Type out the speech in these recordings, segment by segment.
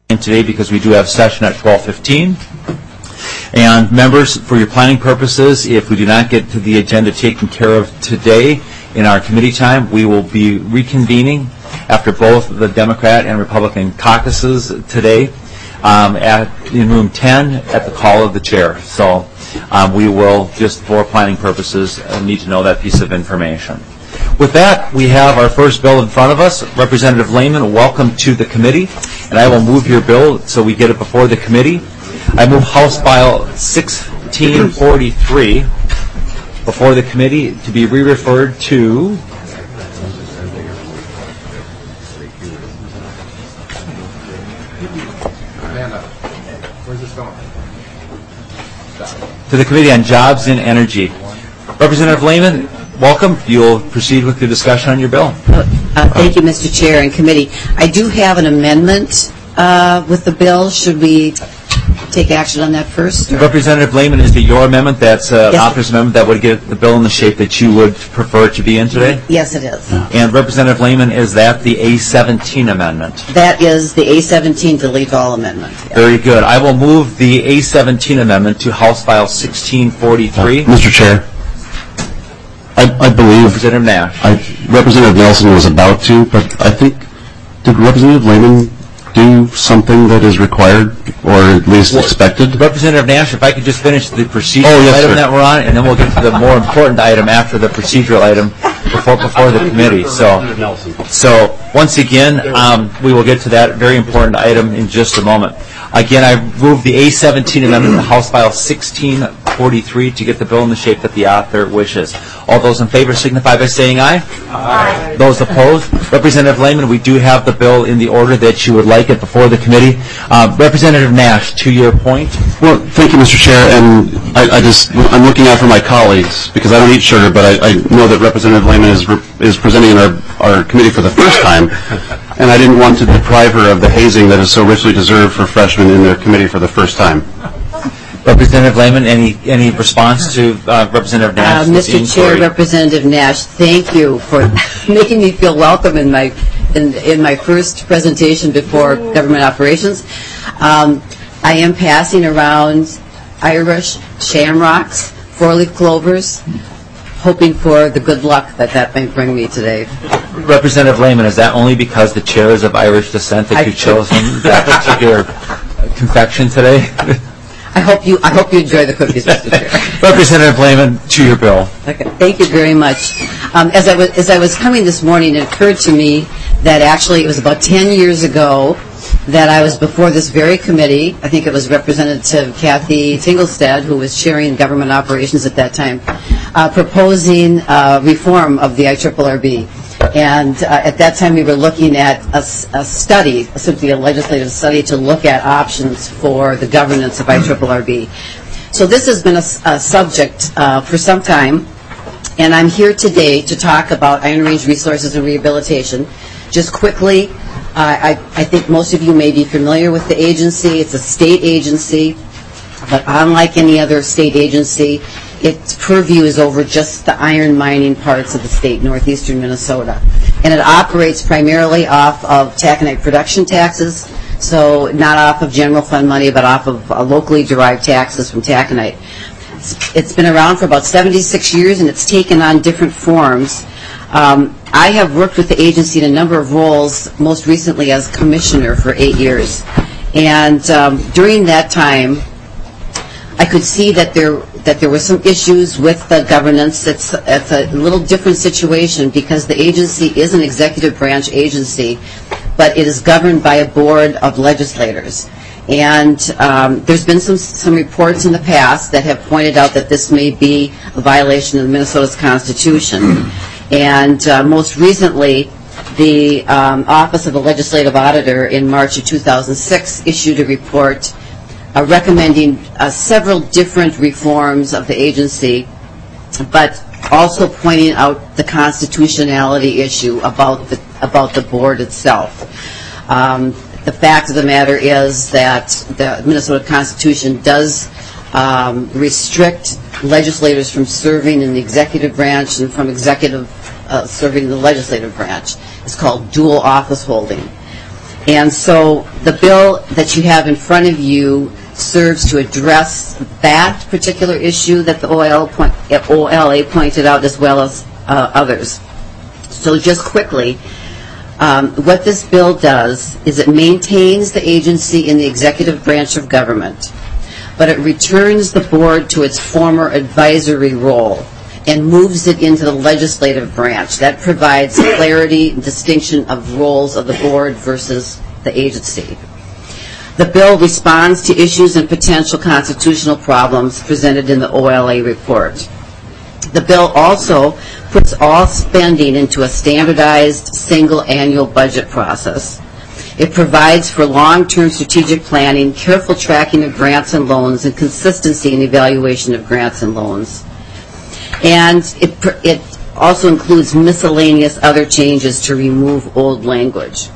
today because we do have session at 12:15. And members, for your planning purposes, if we do not get to the agenda taken care of today in our committee time, we will be reconvening after both the Democrat and Republican caucuses today in room 10 at the call of the chair. So we will, just for planning purposes, need to know that piece of information. With that, we have our first bill in front of us. Representative Lehman, welcome to the committee. And I will move your bill so we get it before the committee. I move House File 1643 before the committee to be re-referred to the Committee on Jobs and Energy. Representative Lehman, welcome. You'll proceed with the discussion on your bill. Thank you, Mr. Chair and Committee. I do have an amendment with the bill. Should we take action on that first? Representative Lehman, is it your amendment that's yes. author's amendment that would get the bill in the shape that you would prefer to be in today? Yes, it is. And Representative Lehman, is that the A17 amendment? That is the A17 delete all amendment. Yes. Very good. I will move the A17 amendment to House File 1643. Mr. Chair, I believe Representative Nash. Representative Nelson was about to, but I think, did Representative Lehman do something that is required or at least expected? Representative Nash, if I could just finish the procedural item sir. that we're on, and then we'll get to the more important item after the procedural item before the committee. So once again, we will get to that very important item in just a moment. Again, I move the A17 amendment to House File 1643 to get the bill in the shape that the author wishes. All those in favor signify by saying aye. Aye. Those opposed? Representative Lehman, we do have the bill in the order that you would like it before the committee. Representative Nash, to your point. Well, thank you, Mr. Chair, and I'm looking out for my colleagues because I don't eat sugar, but I know that Representative Lehman is presenting in our committee for the first time, and I didn't want to deprive her of the hazing that is so richly deserved for freshmen in their committee for the first time. Representative Lehman, any response to Representative Nash? Mr. Chair, Representative Nash, thank you for making me feel welcome in my first presentation before Government Operations. I am passing around Irish shamrocks, four-leaf clovers, hoping for the good luck that might bring me today. Representative Lehman, is that only because the chair is of Irish descent that you chose that particular confection today? I hope you enjoy the cookies, Mr. Chair. Representative Lehman, to your bill. Okay, thank you very much. As I was coming this morning, it occurred to me that actually it was about 10 years ago that I was before this very committee. I think it was Representative Kathy Tinglestad, who was chairing Government Operations at that time, proposing reform of the IRRB. And at that time, we were looking at a study, simply a legislative study, to look at options for the governance of IRRB. So this has been a subject for some time, and I'm here today to talk about Iron Range Resources and Rehabilitation. Just quickly, I think most of you may be familiar with the agency. It's a state agency, but unlike any other state agency, its purview is over just the iron mining parts of the state, northeastern Minnesota. And it operates primarily off of taconite production taxes, so not off of general fund money, but off of locally derived taxes from taconite. It's been around for about 76 years, and it's taken on different forms. I have worked with the agency in a number of roles, most recently as commissioner for 8 years. And during that time, I could see that there were some issues with the governance. It's a little different situation because the agency is an executive branch agency, but it is governed by a board of legislators. And there's been some reports in the past that have pointed out that this may be a violation of Minnesota's Constitution. And most recently, the Office of the Legislative Auditor in March of 2006 issued a report recommending several different reforms of the agency, but also pointing out the constitutionality issue about the board itself. The fact of the matter is that the Minnesota Constitution does restrict legislators from serving in the executive branch and from serving in the legislative branch. It's called dual office holding. And so the bill that you have in front of you serves to address that particular issue that the OLA pointed out, as well as others. So just quickly, what this bill does is it maintains the agency in the executive branch of government, but it returns the board to its former advisory role and moves it into the legislative branch. That provides clarity and distinction of roles of the board versus the agency. The bill responds to issues and potential constitutional problems presented in the OLA report. The bill also puts all spending into a standardized single annual budget process. It provides for long-term strategic planning, careful tracking of grants and loans, and consistency in evaluation of grants and loans. And it also includes miscellaneous other changes to remove old language.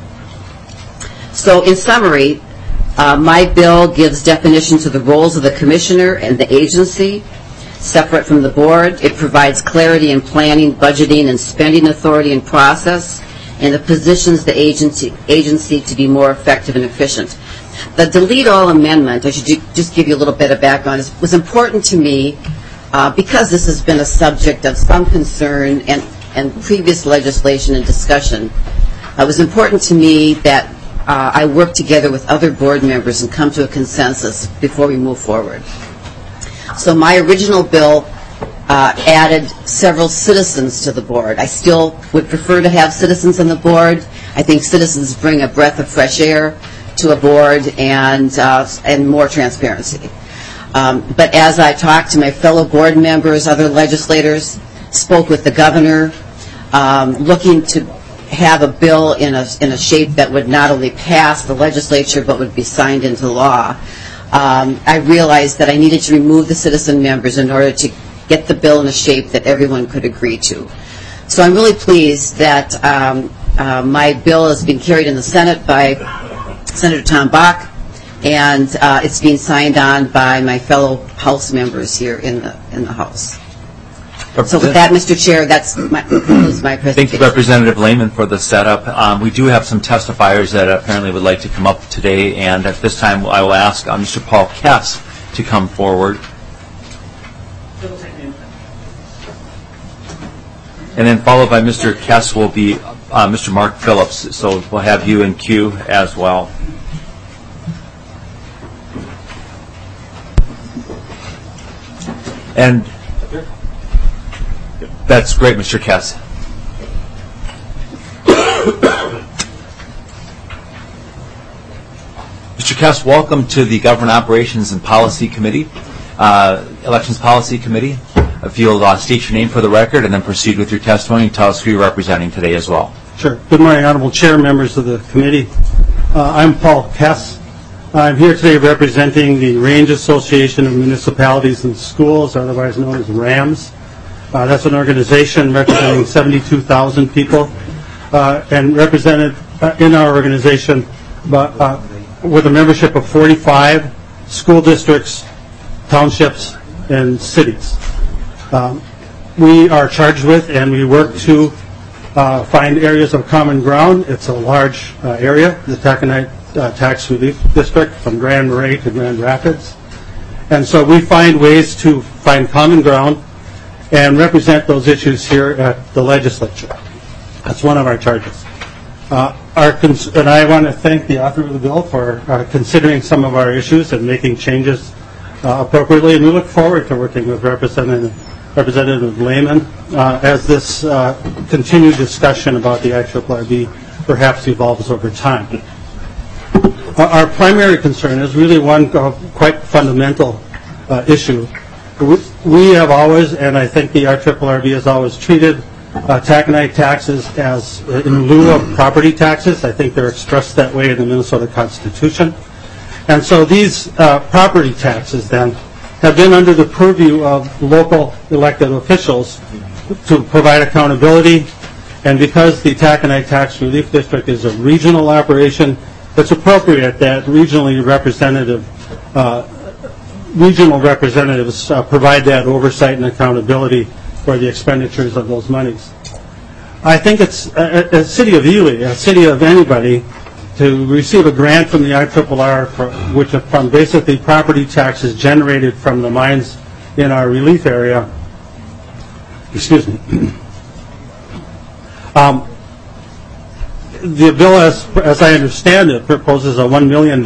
So in summary, my bill gives definition to the roles of the commissioner and the agency, separate from the board. It provides clarity in planning, budgeting, and spending authority and process, and it positions the agency to be more effective and efficient. The delete all amendment, I should just give you a little bit of background, was important to me because this has been a subject of some concern and previous legislation and discussion. It was important to me that I work together with other board members and come to a consensus before we move forward. So my original bill added several citizens to the board. I still would prefer to have citizens on the board. I think citizens bring a breath of fresh air to a board and more transparency. But as I talked to my fellow board members, other legislators, spoke with the governor, looking to have a bill in a shape that would not only pass the legislature but would be signed into law, I realized that I needed to remove the citizen members in order to get the bill in a shape that everyone could agree to. So I'm really pleased that my bill has been carried in the Senate by Senator Tom Bach, and it's being signed on by my fellow House members here in the House. So with that, Mr. Chair, that's my presentation. Thank you, Representative Lehman, for the setup. We do have some testifiers that apparently would like to come up today, and at this time I will ask Mr. Paul Kess to come forward. And then followed by Mr. Kess will be Mr. Mark Phillips, so we'll have you in queue as well. And that's great, Mr. Kess. Mr. Kess, welcome to the Government Operations and Policy Committee, Elections Policy Committee. If you'll state your name for the record and then proceed with your testimony and tell us who you're representing today as well. Sure. Good morning, Honorable Chair, members of the committee. I'm Paul Kess. I'm here today representing the Range Association of Municipalities and Schools, otherwise known as RAMS. That's an organization representing 72,000 people and represented in our organization with a membership of 45 school districts, townships, and cities. We are charged with and we work to find areas of common ground. It's a large area, the Taconite Tax Relief District, from Grand Marais to Grand Rapids. And so we find ways to find common ground and represent those issues here at the legislature. That's one of our charges. And I want to thank the author of the bill for considering some of our issues and making changes appropriately. And we look forward to working with Representative Lehman as this continued discussion about the IRRB perhaps evolves over time. Our primary concern is really one quite fundamental issue. We have always, and I think the IRRB has always treated taconite taxes as in lieu of property taxes. I think they're expressed that way in the Minnesota Constitution. And so these property taxes then have been under the purview of local elected officials to provide accountability. And because the Taconite Tax Relief District is a regional operation, it's appropriate that regional representatives provide that oversight and accountability for the expenditures of those monies. I think it's a city of Ely, a city of anybody, to receive a grant from the IRRR, which from basically property taxes generated from the mines in our relief area. Excuse me. The bill, as I understand it, proposes a $1 million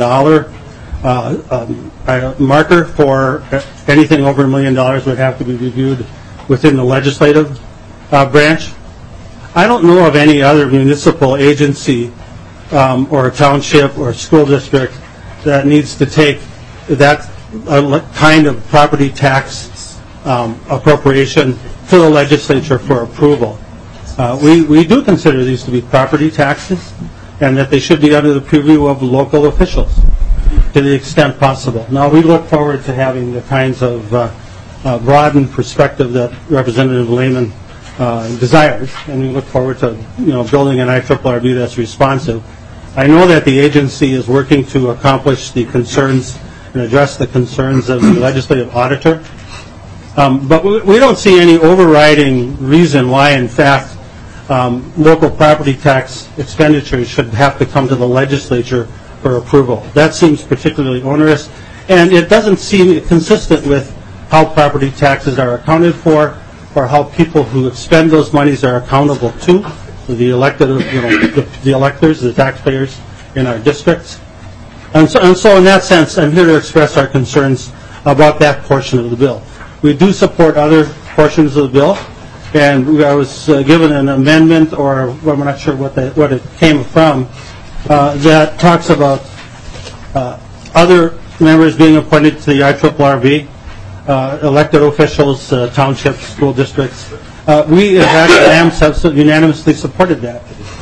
marker for anything over $1 million would have to be reviewed within the legislative branch. I don't know of any other municipal agency or township or school district that needs to take that kind of property tax appropriation to the legislature for approval. We do consider these to be property taxes, and that they should be under the purview of local officials to the extent possible. Now, we look forward to having the kinds of broadened perspective that Representative Lehman desires, and we look forward to building an IRRB that's responsive. I know that the agency is working to accomplish the concerns and address the concerns of the legislative auditor, but we don't see any overriding reason why, in fact, local property tax expenditures should have to come to the legislature for approval. That seems particularly onerous, and it doesn't seem consistent with how property taxes are accounted for, or how people who expend those monies are accountable to the elected, the electors, the taxpayers in our districts. And so in that sense, I'm here to express our concerns about that portion of the bill. We do support other portions of the bill, and I was given an amendment, or I'm not sure what it came from, that talks about other members being appointed to the IRRB, elected officials, townships, school districts. We at AMS have unanimously supported that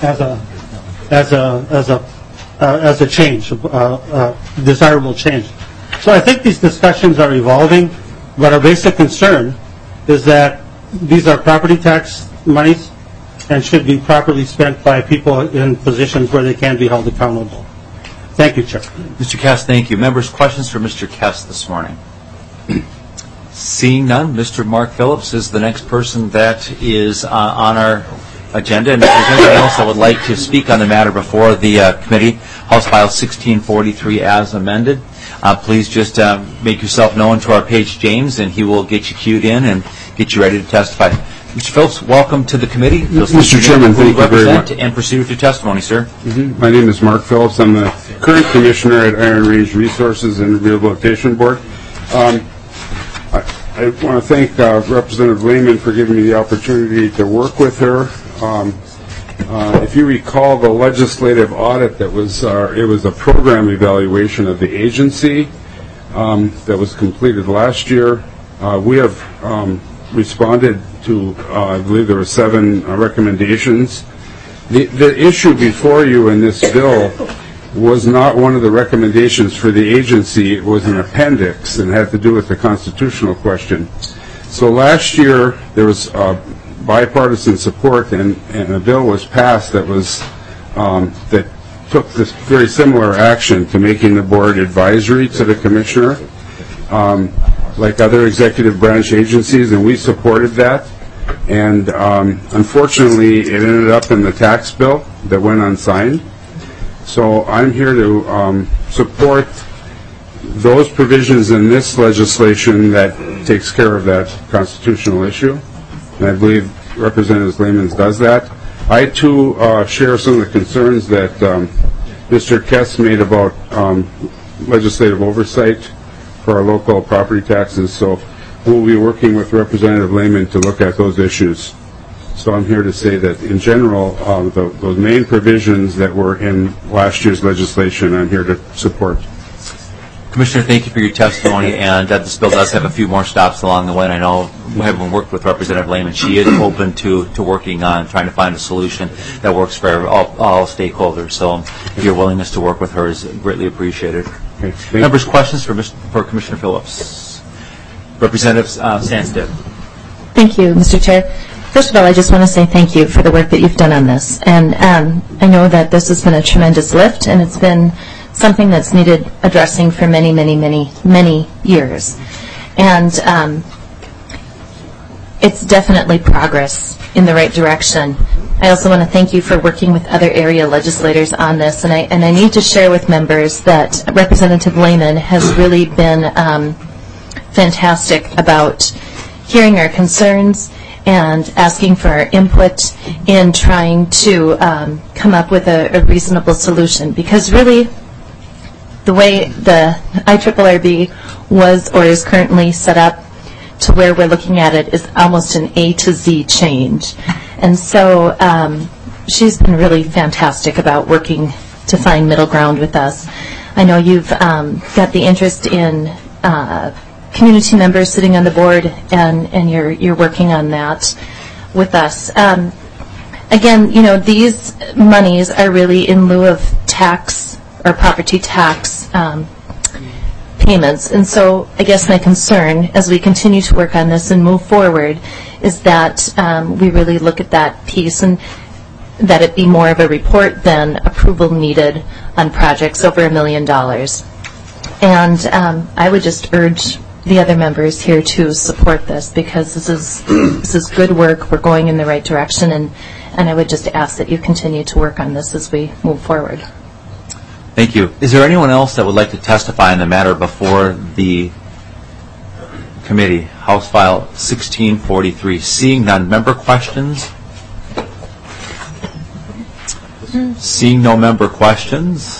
as a change, desirable change. So I think these discussions are evolving, but our basic concern is that these are property tax monies and should be properly spent by people in positions where they can be held accountable. Thank you, Chair. Mr. Kess, thank you. Members, questions for Mr. Kess this morning? Seeing none, Mr. Mark Phillips is the next person that is on our agenda. And if there's anyone else that would like to speak on the matter before the committee, House File 1643 as amended, please just make yourself known to our page, James, and he will get you queued in and get you ready to testify. Mr. Phillips, welcome to the committee. Mr. Chairman, thank you very much. And proceed with your testimony, sir. My name is Mark Phillips. I'm the current commissioner at Iron Range Resources and Rehabilitation Board. I want to thank Representative Lehman for giving me the opportunity to work with her. If you recall the legislative audit that was, it was a program evaluation of the agency that was completed last year. We have responded to, I believe there were 7 recommendations. The issue before you in this bill was not one of the recommendations for the agency. It was an appendix and had to do with the constitutional question. So last year there was bipartisan support, and a bill was passed that was that took this very similar action to making the board advisory to the commissioner, like other executive branch agencies, and we supported that. And unfortunately, it ended up in the tax bill that went unsigned. So I'm here to support those provisions in this legislation that takes care of that constitutional issue. And I believe Representative Lehman does that. I, too, share some of the concerns that Mr. Kess made about legislative oversight for our local property taxes. So we'll be working with Representative Lehman to look at those issues. So I'm here to say that, in general, those main provisions that were in last year's legislation, I'm here to support. Commissioner, thank you for your testimony, and this bill does have a few more stops along the way, and I know, having worked with Representative Lehman, she is open to working on trying to find a solution that works for all stakeholders. So your willingness to work with her is greatly appreciated. Okay, Members, questions for Commissioner Phillips? Representative Sandstead. Thank you, Mr. Chair. First of all, I just want to say thank you for the work that you've done on this. And I know that this has been a tremendous lift, and it's been something that's needed addressing for many, many, many, many years. And it's definitely progress in the right direction. I also want to thank you for working with other area legislators on this. And I need to share with members that Representative Lehman has really been fantastic about hearing our concerns and asking for our input in trying to come up with a reasonable solution. Because really, the way the IRRB was or is currently set up to where we're looking at it is almost an A to Z change. And so she's been really fantastic about working to find middle ground with us. I know you've got the interest in community members sitting on the board, and you're working on that with us. Again, you know, these monies are really in lieu of tax or property tax payments. And so I guess my concern as we continue to work on this and move forward is that we really look at that piece and that it be more of a report than approval needed on projects over $1 million. And I would just urge the other members here to support this, because this is good work. We're going in the right direction, and I would just ask that you continue to work on this as we move forward. Thank you. Is there anyone else that would like to testify in the matter before the committee? House File 1643. Seeing none. Member questions? Seeing no member questions,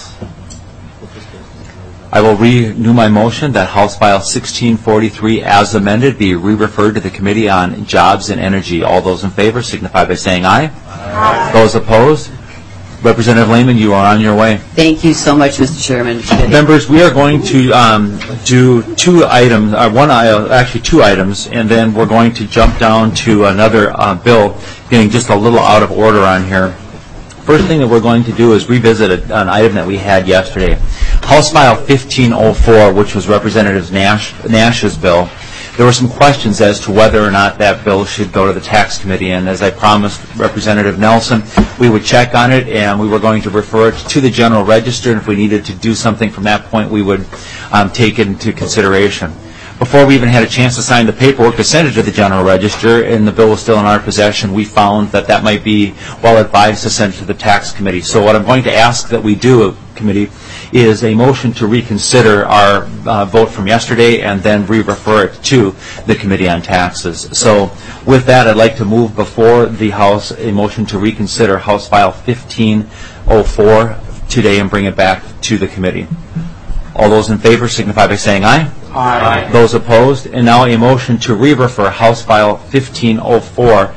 I will renew my motion that House File 1643 as amended be re-referred to the Committee on Jobs and Energy. All those in favor signify by saying aye. Aye. Those opposed? Representative Lehman, you are on your way. Thank you so much, Mr. Chairman. Members, we are going to do two items, actually two items, and then we're going to jump down to another bill, getting just a little out of order on here. First thing that we're going to do is revisit an item that we had yesterday. House File 1504, which was Representative Nash's bill. There were some questions as to whether or not that bill should go to the Tax Committee, and as I promised Representative Nelson, we would check on it, and we were going to refer it to the General Register, and if we needed to do something from that point, we would take it into consideration. Before we even had a chance to sign the paperwork to send it to the General Register, and the bill was still in our possession, we found that that might be well advised to send it to the Tax Committee. So what I'm going to ask that we do, Committee, is a motion to reconsider our vote from yesterday and then re-refer it to the Committee on Taxes. So with that, I'd like to move before the House a motion to reconsider House File 1504 today and bring it back to the Committee. All those in favor signify by saying aye. Aye. Those opposed? And now a motion to re-refer House File 1504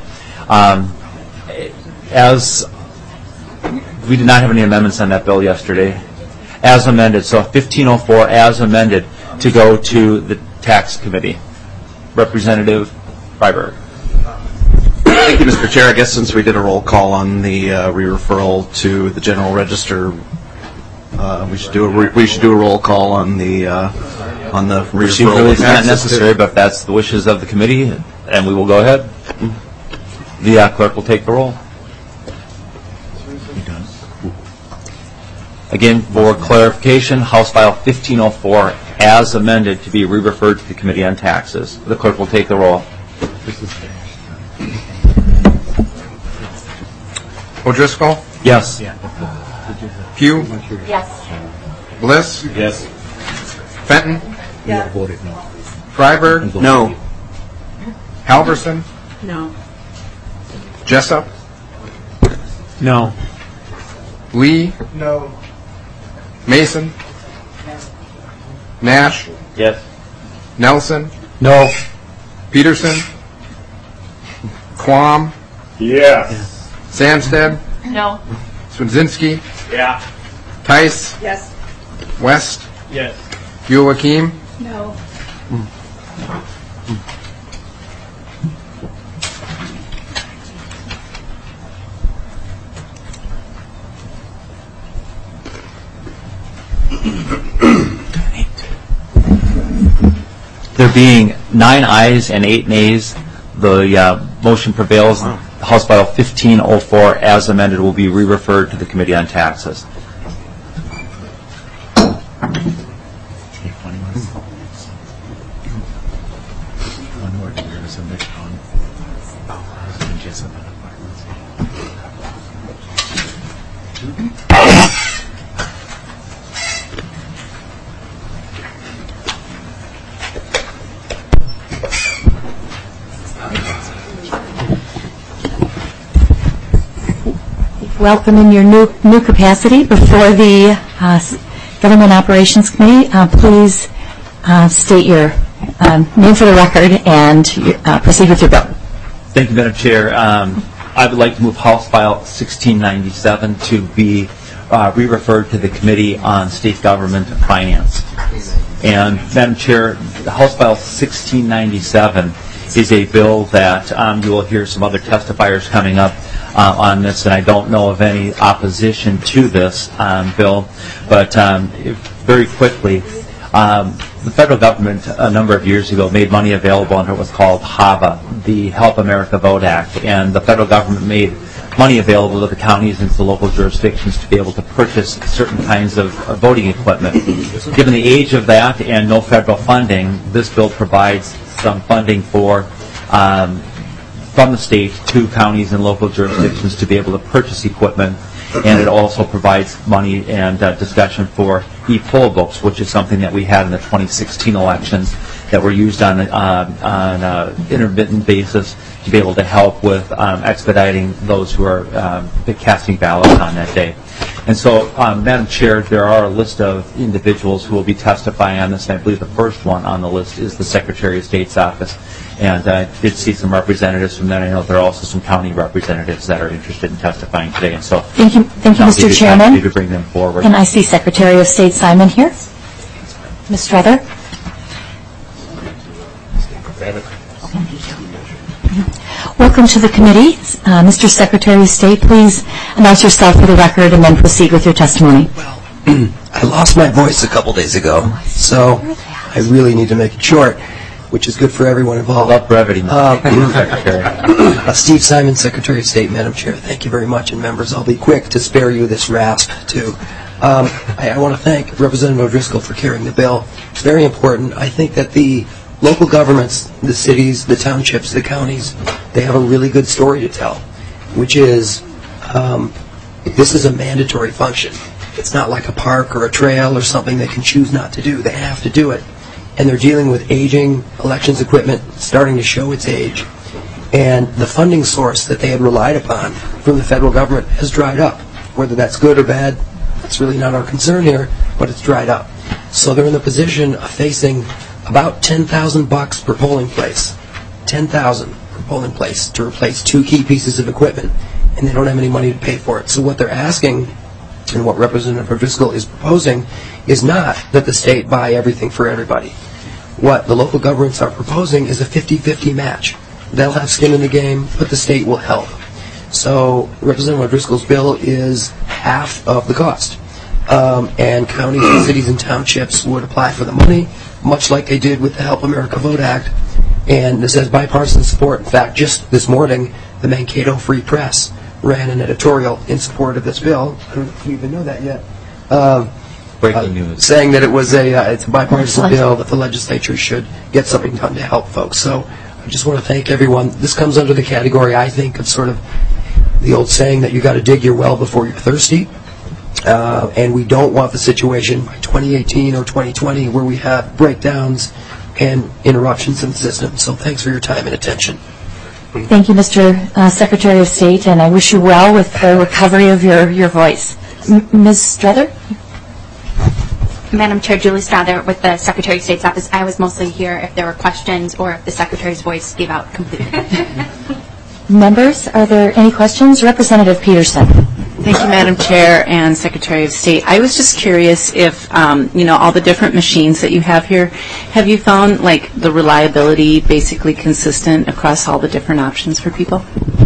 as we did not have any amendments on that bill yesterday, as amended. So 1504 as amended to go to the Tax Committee. Representative Freiberg. Thank you, Mr. Chair. I guess since we did a roll call on the re-referral to the General Register, we should do a roll call on the re-referral. Really it's not necessary, but if that's the wishes of the committee, and we will go ahead. The clerk will take the roll. Again, for clarification, House File 1504 as amended to be re-referred to the Committee on Taxes. The clerk will take the roll. O'Driscoll? Yes. Pugh? Yes. Bliss? Yes. Fenton? Yeah. Freiberg? No. Halverson? No. Jessup? No. Lee? No. Mason? Nash? Yes. Nelson? No. Peterson? Quam? Yes. Samstead? No. Swedzinski? Yeah. Tice? Yes. West? Yes. Joachim? No. There being 9 ayes and 8 nays, the motion prevails. House File 1504 as amended will be re-referred to the Committee on Taxes. Welcome in your new capacity before the Government Operations Committee. Please state your name for the record and proceed with your bill. Thank you, Madam Chair. I would like to move House File 1697 to be re-referred to the Committee on State Government Finance. And Madam Chair, House File 1697 is a bill that you will hear some other testifiers coming up on this, and I don't know of any opposition to this bill. But very quickly, the federal government a number of years ago made money available under what's called HAVA, the Help America Vote Act, and the federal government made money available to the counties and to the local jurisdictions to be able to purchase certain kinds of voting equipment. Given the age of that and no federal funding, this bill provides some funding for from the state to counties and local jurisdictions to be able to purchase equipment, and it also provides money and discussion for e-poll books, which is something that we had in the 2016 elections that were used on an intermittent basis to be able to help with expediting those who are casting ballots on that day. And so, Madam Chair, there are a list of individuals who will be testifying on this, and I believe the first one on the list is the Secretary of State's office. And I did see some representatives from that. I know there are also some county representatives that are interested in testifying today. And so, thank you, Mr. Chairman. To bring them forward. And I see Secretary of State Simon here. Ms. Strother. Welcome to the committee. Mr. Secretary of State, please announce yourself for the record and then proceed with your testimony. Well, I lost my voice a couple days ago, so I really need to make it short, which is good for everyone involved. I love brevity, Mr. Secretary. Steve Simon, Secretary of State, Madam Chair. Thank you very much, and members, I'll be quick to spare you this rasp, too. I want to thank Representative O'Driscoll for carrying the bill. It's very important. I think that the local governments, the cities, the townships, the counties, they have a really good story to tell, which is this is a mandatory function. It's not like a park or a trail or something they can choose not to do. They have to do it. And they're dealing with aging elections equipment starting to show its age. And the funding source that they had relied upon from the federal government has dried up. Whether that's good or bad, that's really not our concern here, but it's dried up. So they're in the position of facing about $10,000 per polling place. $10,000 per polling place to replace 2 key pieces of equipment, and they don't have any money to pay for it. So what they're asking, and what Representative O'Driscoll is proposing, is not that the state buy everything for everybody. What the local governments are proposing is a 50-50 match. They'll have skin in the game, but the state will help. So Representative O'Driscoll's bill is half of the cost. And counties and cities and townships would apply for the money, much like they did with the Help America Vote Act. And this has bipartisan support. In fact, just this morning, the Mankato Free Press ran an editorial in support of this bill. I don't know if you even know that yet. Breaking news. Saying that it's a bipartisan bill, that the legislature should get something done to help folks. So I just want to thank everyone. This comes under the category, I think, of sort of the old saying that you got to dig your well before you're thirsty. And we don't want the situation by 2018 or 2020 where we have breakdowns and interruptions in the system. So thanks for your time and attention. Thank you, Mr. Secretary of State, and I wish you well with the recovery of your voice. Ms. Strother? Madam Chair, Julie Strother with the Secretary of State's office. I was mostly here if there were questions or if the Secretary's voice gave out completely. Members, are there any questions? Representative Peterson. Thank you, Madam Chair and Secretary of State. I was just curious if, all the different machines that you have here, have you found, like, the reliability basically consistent across all the different options for people?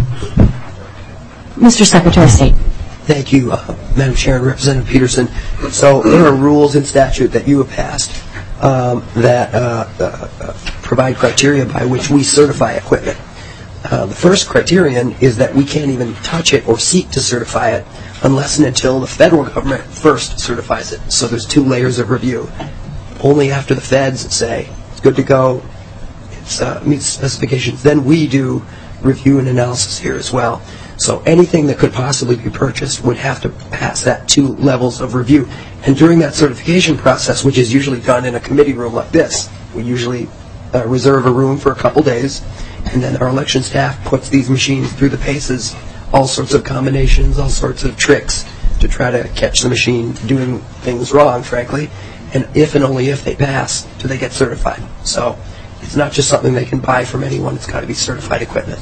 Mr. Secretary of State. Thank you, Madam Chair and Representative Peterson. So there are rules in statute that you have passed that provide criteria by which we certify equipment. The first criterion is that we can't even touch it or seek to certify it unless and until the federal government first certifies it. So there's 2 layers of review. Only after the feds say it's good to go, it meets specifications, then we do review and analysis here as well. So anything that could possibly be purchased would have to pass that 2 levels of review. And during that certification process, which is usually done in a committee room like this, we usually reserve a room for a couple days, and then our election staff puts these machines through the paces, all sorts of combinations, all sorts of tricks to try to catch the machine doing things wrong, frankly. And if and only if they pass, do they get certified. So it's not just something they can buy from anyone. It's got to be certified equipment.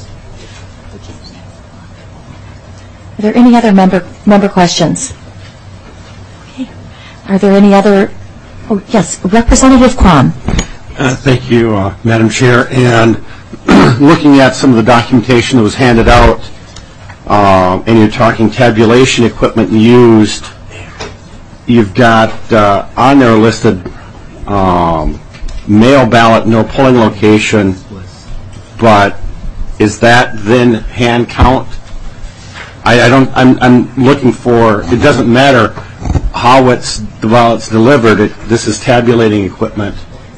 Are there any other member questions? Okay. Are there any other? Oh, yes, Representative Quam. Thank you, Madam Chair. And looking at some of the documentation that was handed out, and you're talking tabulation equipment used, you've got on there listed mail ballot, no polling location, but is that then hand count? I'm looking for, it doesn't matter how the ballot's delivered, this is tabulating equipment.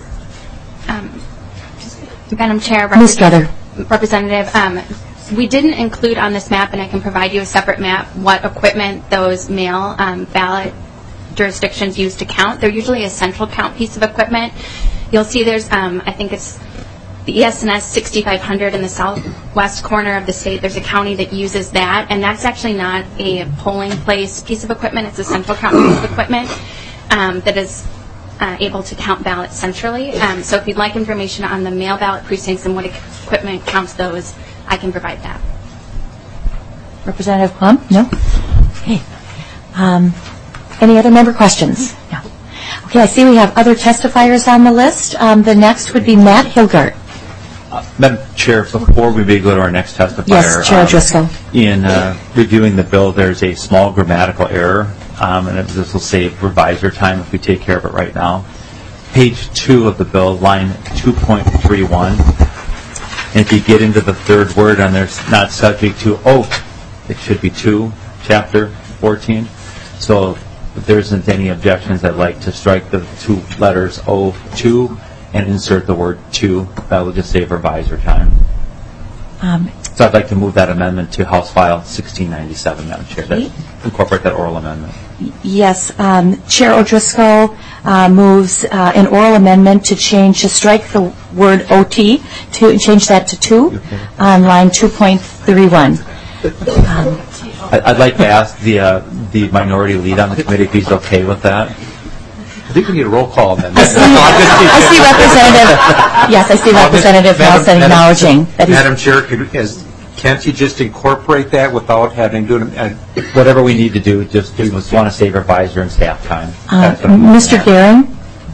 Madam Chair, Representative, we didn't include on this map, and I can provide you a separate map, what equipment those mail ballot jurisdictions use to count. They're usually a central count piece of equipment. You'll see there's, I think it's the ES&S 6500 in the southwest corner of the state. There's a county that uses that, and that's actually not a polling place piece of equipment. It's a central count piece of equipment that is able to count ballots centrally. So if you'd like information on the mail ballot precincts and what equipment counts those, I can provide that. Representative Quam? No? Okay. Any other member questions? No. Okay, I see we have other testifiers on the list. The next would be Matt Hilgart. Madam Chair, before we go to our next testifier, yes, Chair O'Driscoll. In reviewing the bill, there's a small grammatical error, and this will save revisor time if we take care of it right now. Page 2 of the bill, line 2.31, and if you get into the third word on there, it's not subject to oath. It should be 2, chapter 14. So if there isn't any objections, I'd like to strike the 2 letters O2 and insert the word to. That will just save revisor time. So I'd like to move that amendment to House File 1697, Madam Chair, that incorporate that oral amendment. Yes, Chair O'Driscoll moves an oral amendment to strike the word OT, to change that to 2 on line 2.31. I'd like to ask the minority lead on the committee if he's okay with that. I think we need a roll call then. I see Representative. Yes, I see Representative Nelson acknowledging that. Madam Chair, can't you just incorporate that without having to do whatever we need to do? Just want to save revisor and staff time. Mr. Gehring.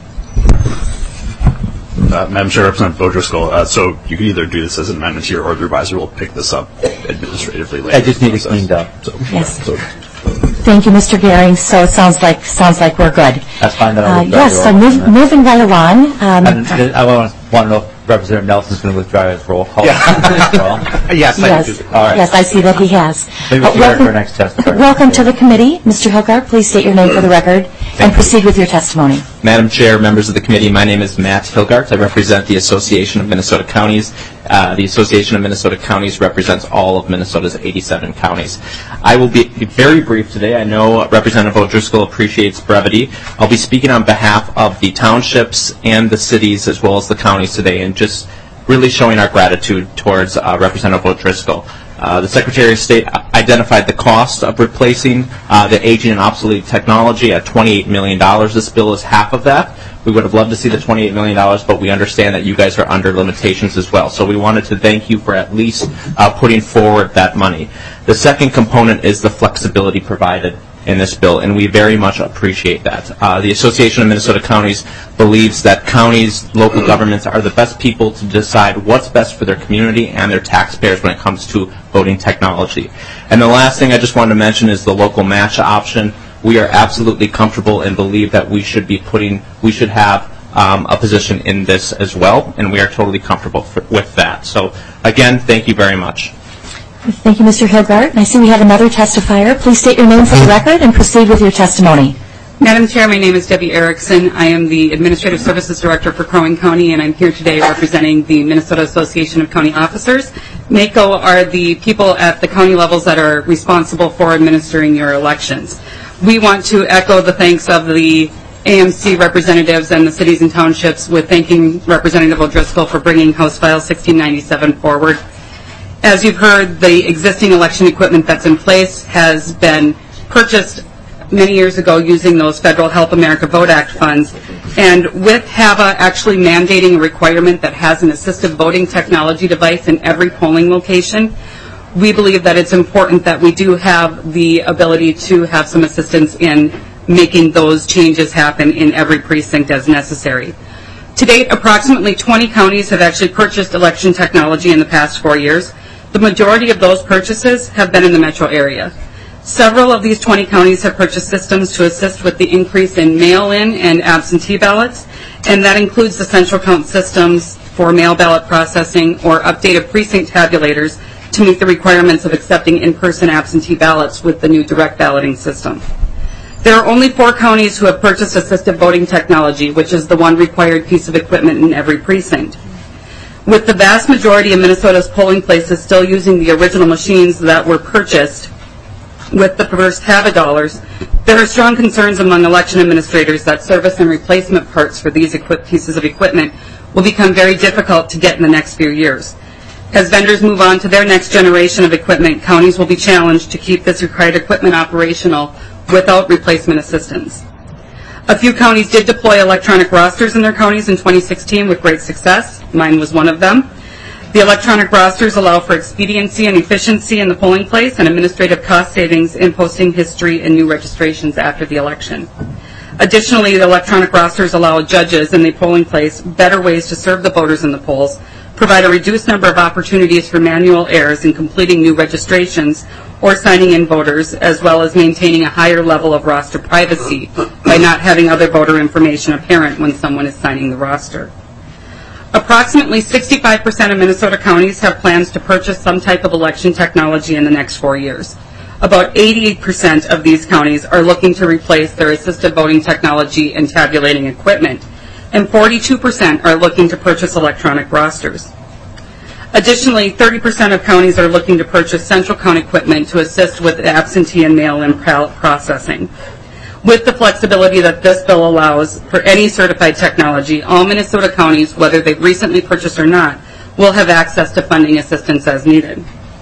Madam Chair, Representative O'Driscoll, so you can either do this as an amendment here or the revisor will pick this up administratively later. I just need it cleaned up. Yes. Thank you, Mr. Gehring. So it sounds like we're good. That's fine. Yes, so moving right along. I want to know if Representative Nelson is going to withdraw his roll call. Yes, I do. All right. Yes, I see that he has. Maybe we'll hear our next testifier. Welcome to the committee. Mr. Hilgart, please state your name for the record and proceed with your testimony. Madam Chair, members of the committee, my name is Matt Hilgart. I represent the Association of Minnesota Counties. The Association of Minnesota Counties represents all of Minnesota's 87 counties. I will be very brief today. I know Representative O'Driscoll appreciates brevity. I'll be speaking on behalf of the townships and the cities as well as the counties today and just really showing our gratitude towards Representative O'Driscoll. The Secretary of State identified the cost of replacing the aging and obsolete technology at $28 million. This bill is half of that. We would have loved to see the $28 million, but we understand that you guys are under limitations as well. So we wanted to thank you for at least putting forward that money. The second component is the flexibility provided in this bill, and we very much appreciate that. The Association of Minnesota Counties believes that counties, local governments are the best people to decide what's best for their community and their taxpayers when it comes to voting technology. And the last thing I just wanted to mention is the local match option. We are absolutely comfortable and believe that we should have a position in this as well, and we are totally comfortable with that. So again, thank you very much. Thank you, Mr. Hilgart. I see we have another testifier. Please state your name for the record and proceed with your testimony. Madam Chair, my name is Debbie Erickson. I am the Administrative Services Director for Crow Wing County, and I'm here today representing the Minnesota Association of County Officers. MACO are the people at the county levels that are responsible for administering your elections. We want to echo the thanks of the AMC representatives and the cities and townships with thanking Representative O'Driscoll for bringing House File 1697 forward. As you've heard, the existing election equipment that's in place has been purchased many years ago using those federal Help America Vote Act funds. And with HAVA actually mandating a requirement that has an assistive voting technology device in every polling location, we believe that it's important that we do have the ability to have some assistance in making those changes happen in every precinct as necessary. To date, approximately 20 counties have actually purchased election technology in the past 4 years. The majority of those purchases have been in the metro area. Several of these 20 counties have purchased systems to assist with the increase in mail-in and absentee ballots, and that includes the central count systems for mail ballot processing or updated precinct tabulators to meet the requirements of accepting in-person absentee ballots with the new direct balloting system. There are only 4 counties who have purchased assistive voting technology, which is the one required piece of equipment in every precinct. With the vast majority of Minnesota's polling places still using the original machines that were purchased with the first HAVA dollars, there are strong concerns among election administrators that service and replacement parts for these pieces of equipment will become very difficult to get in the next few years. As vendors move on to their next generation of equipment, counties will be challenged to keep this required equipment operational without replacement assistance. A few counties did deploy electronic rosters in their counties in 2016 with great success. Mine was one of them. The electronic rosters allow for expediency and efficiency in the polling place and administrative cost savings in posting history and new registrations after the election. Additionally, the electronic rosters allow judges in the polling place better ways to serve the voters in the polls, provide a reduced number of opportunities for manual errors in completing new registrations or signing in voters, as well as maintaining a higher level of roster privacy by not having other voter information apparent when someone is signing the roster. Approximately 65% of Minnesota counties have plans to purchase some type of election technology in the next 4 years. About 88% of these counties are looking to replace their assisted voting technology and tabulating equipment, and 42% are looking to purchase electronic rosters. Additionally, 30% of counties are looking to purchase central count equipment to assist with absentee and mail-in ballot processing. With the flexibility that this bill allows for any certified technology, all Minnesota counties, whether they've recently purchased or not, will have access to funding assistance as needed.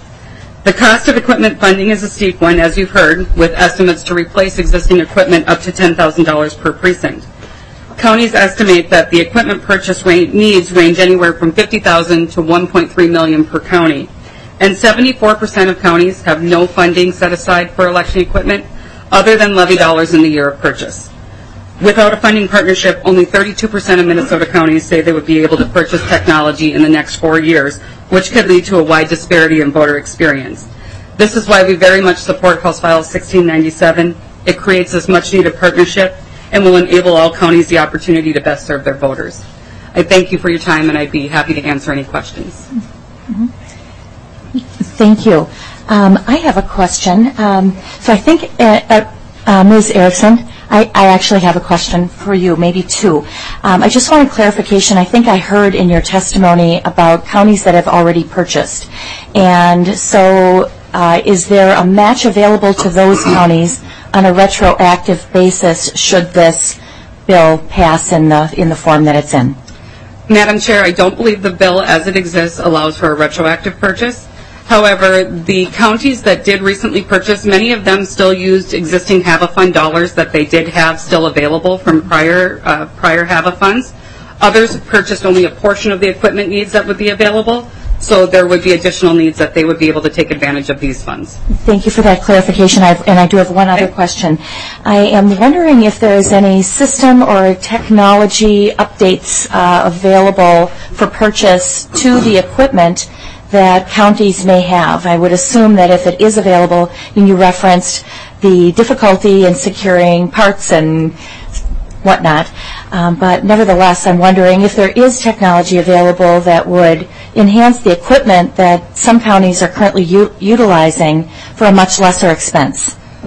The cost of equipment funding is a steep one, as you've heard, with estimates to replace existing equipment up to $10,000 per precinct. Counties estimate that the equipment purchase needs range anywhere from $50,000 to $1.3 million per county, and 74% of counties have no funding set aside for election equipment other than levy dollars in the year of purchase. Without a funding partnership, only 32% of Minnesota counties say they would be able to purchase technology in the next 4 years, which could lead to a wide disparity in voter experience. This is why we very much support House File 1697. It creates this much-needed partnership and will enable all counties the opportunity to best serve their voters. I thank you for your time, and I'd be happy to answer any questions. Thank you. I have a question. So I think, Ms. Erickson, I actually have a question for you, maybe two. I just wanted clarification. I think I heard in your testimony about counties that have already purchased. And so is there a match available to those counties on a retroactive basis should this bill pass in the form that it's in? Madam Chair, I don't believe the bill as it exists allows for a retroactive purchase. However, the counties that did recently purchase, many of them still used existing HAVA fund dollars that they did have still available from prior HAVA funds. Others purchased only a portion of the equipment needs that would be available, so there would be additional needs that they would be able to take advantage of these funds. Thank you for that clarification, and I do have one other question. I am wondering if there is any system or technology updates available for purchase to the equipment that counties may have. I would assume that if it is available, and you referenced the difficulty in securing parts and whatnot, but nevertheless, I'm wondering if there is technology available that would enhance the equipment that some counties are currently utilizing for a much lesser expense.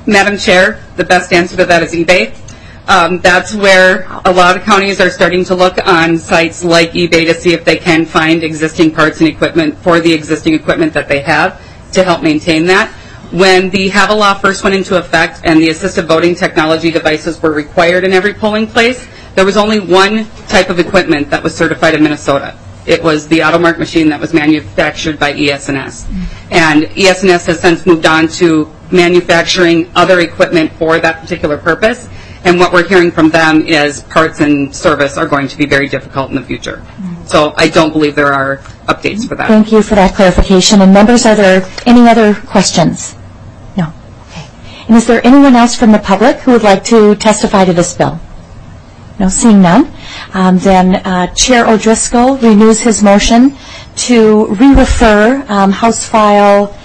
Madam Chair, the best answer to that is eBay. That's where a lot of counties are starting to look on sites like eBay to see if they can find existing parts and equipment for the existing equipment that they have to help maintain that. When the HAVA law first went into effect and the assistive voting technology devices were required in every polling place, there was only one type of equipment that was certified in Minnesota. It was the AutoMark machine that was manufactured by ES&S. And ES&S has since moved on to manufacturing other equipment for that particular purpose. And what we're hearing from them is parts and service are going to be very difficult in the future. So I don't believe there are updates for that. Thank you for that clarification. And members, are there any other questions? No. Okay. And is there anyone else from the public who would like to testify to this bill? No, seeing none. Then Chair O'Driscoll renews his motion to re-refer House File,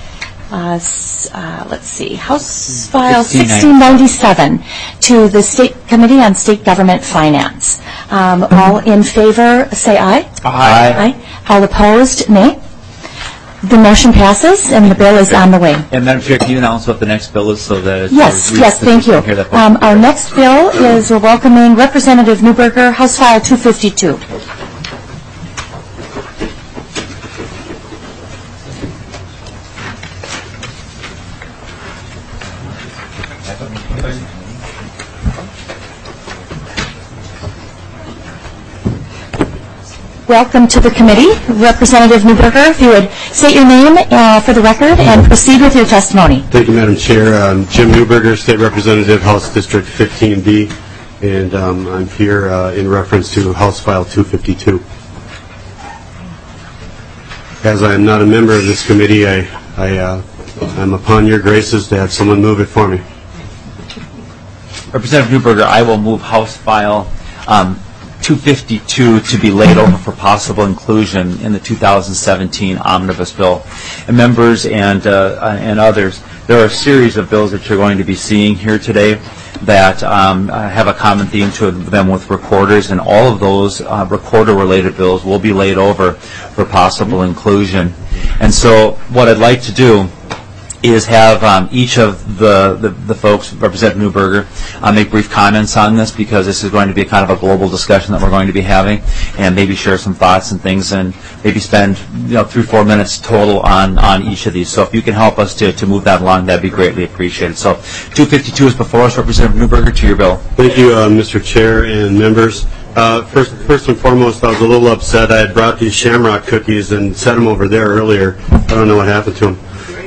House File 1697 to the State Committee on State Government Finance. All in favor, say aye. Aye. All opposed, nay. The motion passes, and the bill is on the way. And Madam Chair, can you announce what the next bill is so that Yes, thank you. Our next bill is we're welcoming Representative Newberger, House File 252. Welcome to the committee. Representative Newberger, if you would state your name for the record and proceed with your testimony. Thank you, Madam Chair. Jim Newberger, State Representative, House District 15B, and I'm here in reference to House File 252. As I am not a member of this committee, I'm upon your graces to have someone move it for me. Representative Newberger, I will move House File 252 to be laid over for possible inclusion in the 2017 omnibus bill. And members and others, there are a series of bills that you're going to be seeing here today that have a common theme to them with recorders, and all of those recorder-related bills will be laid over for possible inclusion. And so what I'd like to do is have each of the folks, Representative Newberger, make brief comments on this, because this is going to be a kind of a global discussion that we're going to be having, and maybe share some thoughts and things, and maybe spend 3-4 minutes total on each of these. So if you can help us to move that along, that'd be greatly appreciated. So 252 is before us. Representative Newberger, to your bill. Thank you, Mr. Chair and members. First and foremost, I was a little upset. I had brought these Shamrock cookies and set them over there earlier. I don't know what happened to them.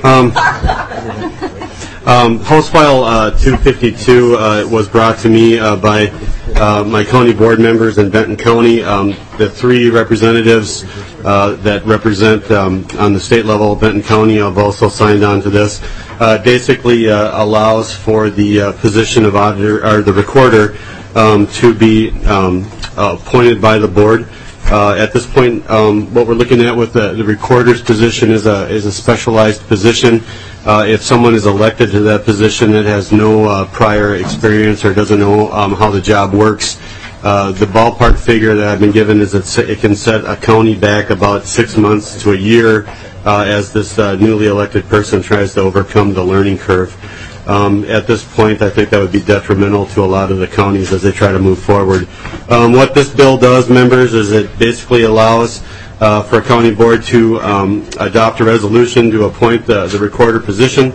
House File 252 was brought to me by my county board members in Benton County. The three representatives that represent on the state level of Benton County have also signed on to this. Basically allows for the position of auditor, or the recorder, to be appointed by the board. At this point, what we're looking at with the recorder's position is a specialized position. If someone is elected to that position that has no prior experience or doesn't know how the job works, the ballpark figure that I've been given is that it can set a county back about 6 months to a year as this newly elected person tries to overcome the learning curve. At this point, I think that would be detrimental to a lot of the counties as they try to move forward. What this bill does, members, is it basically allows for a county board to adopt a resolution to appoint the recorder position.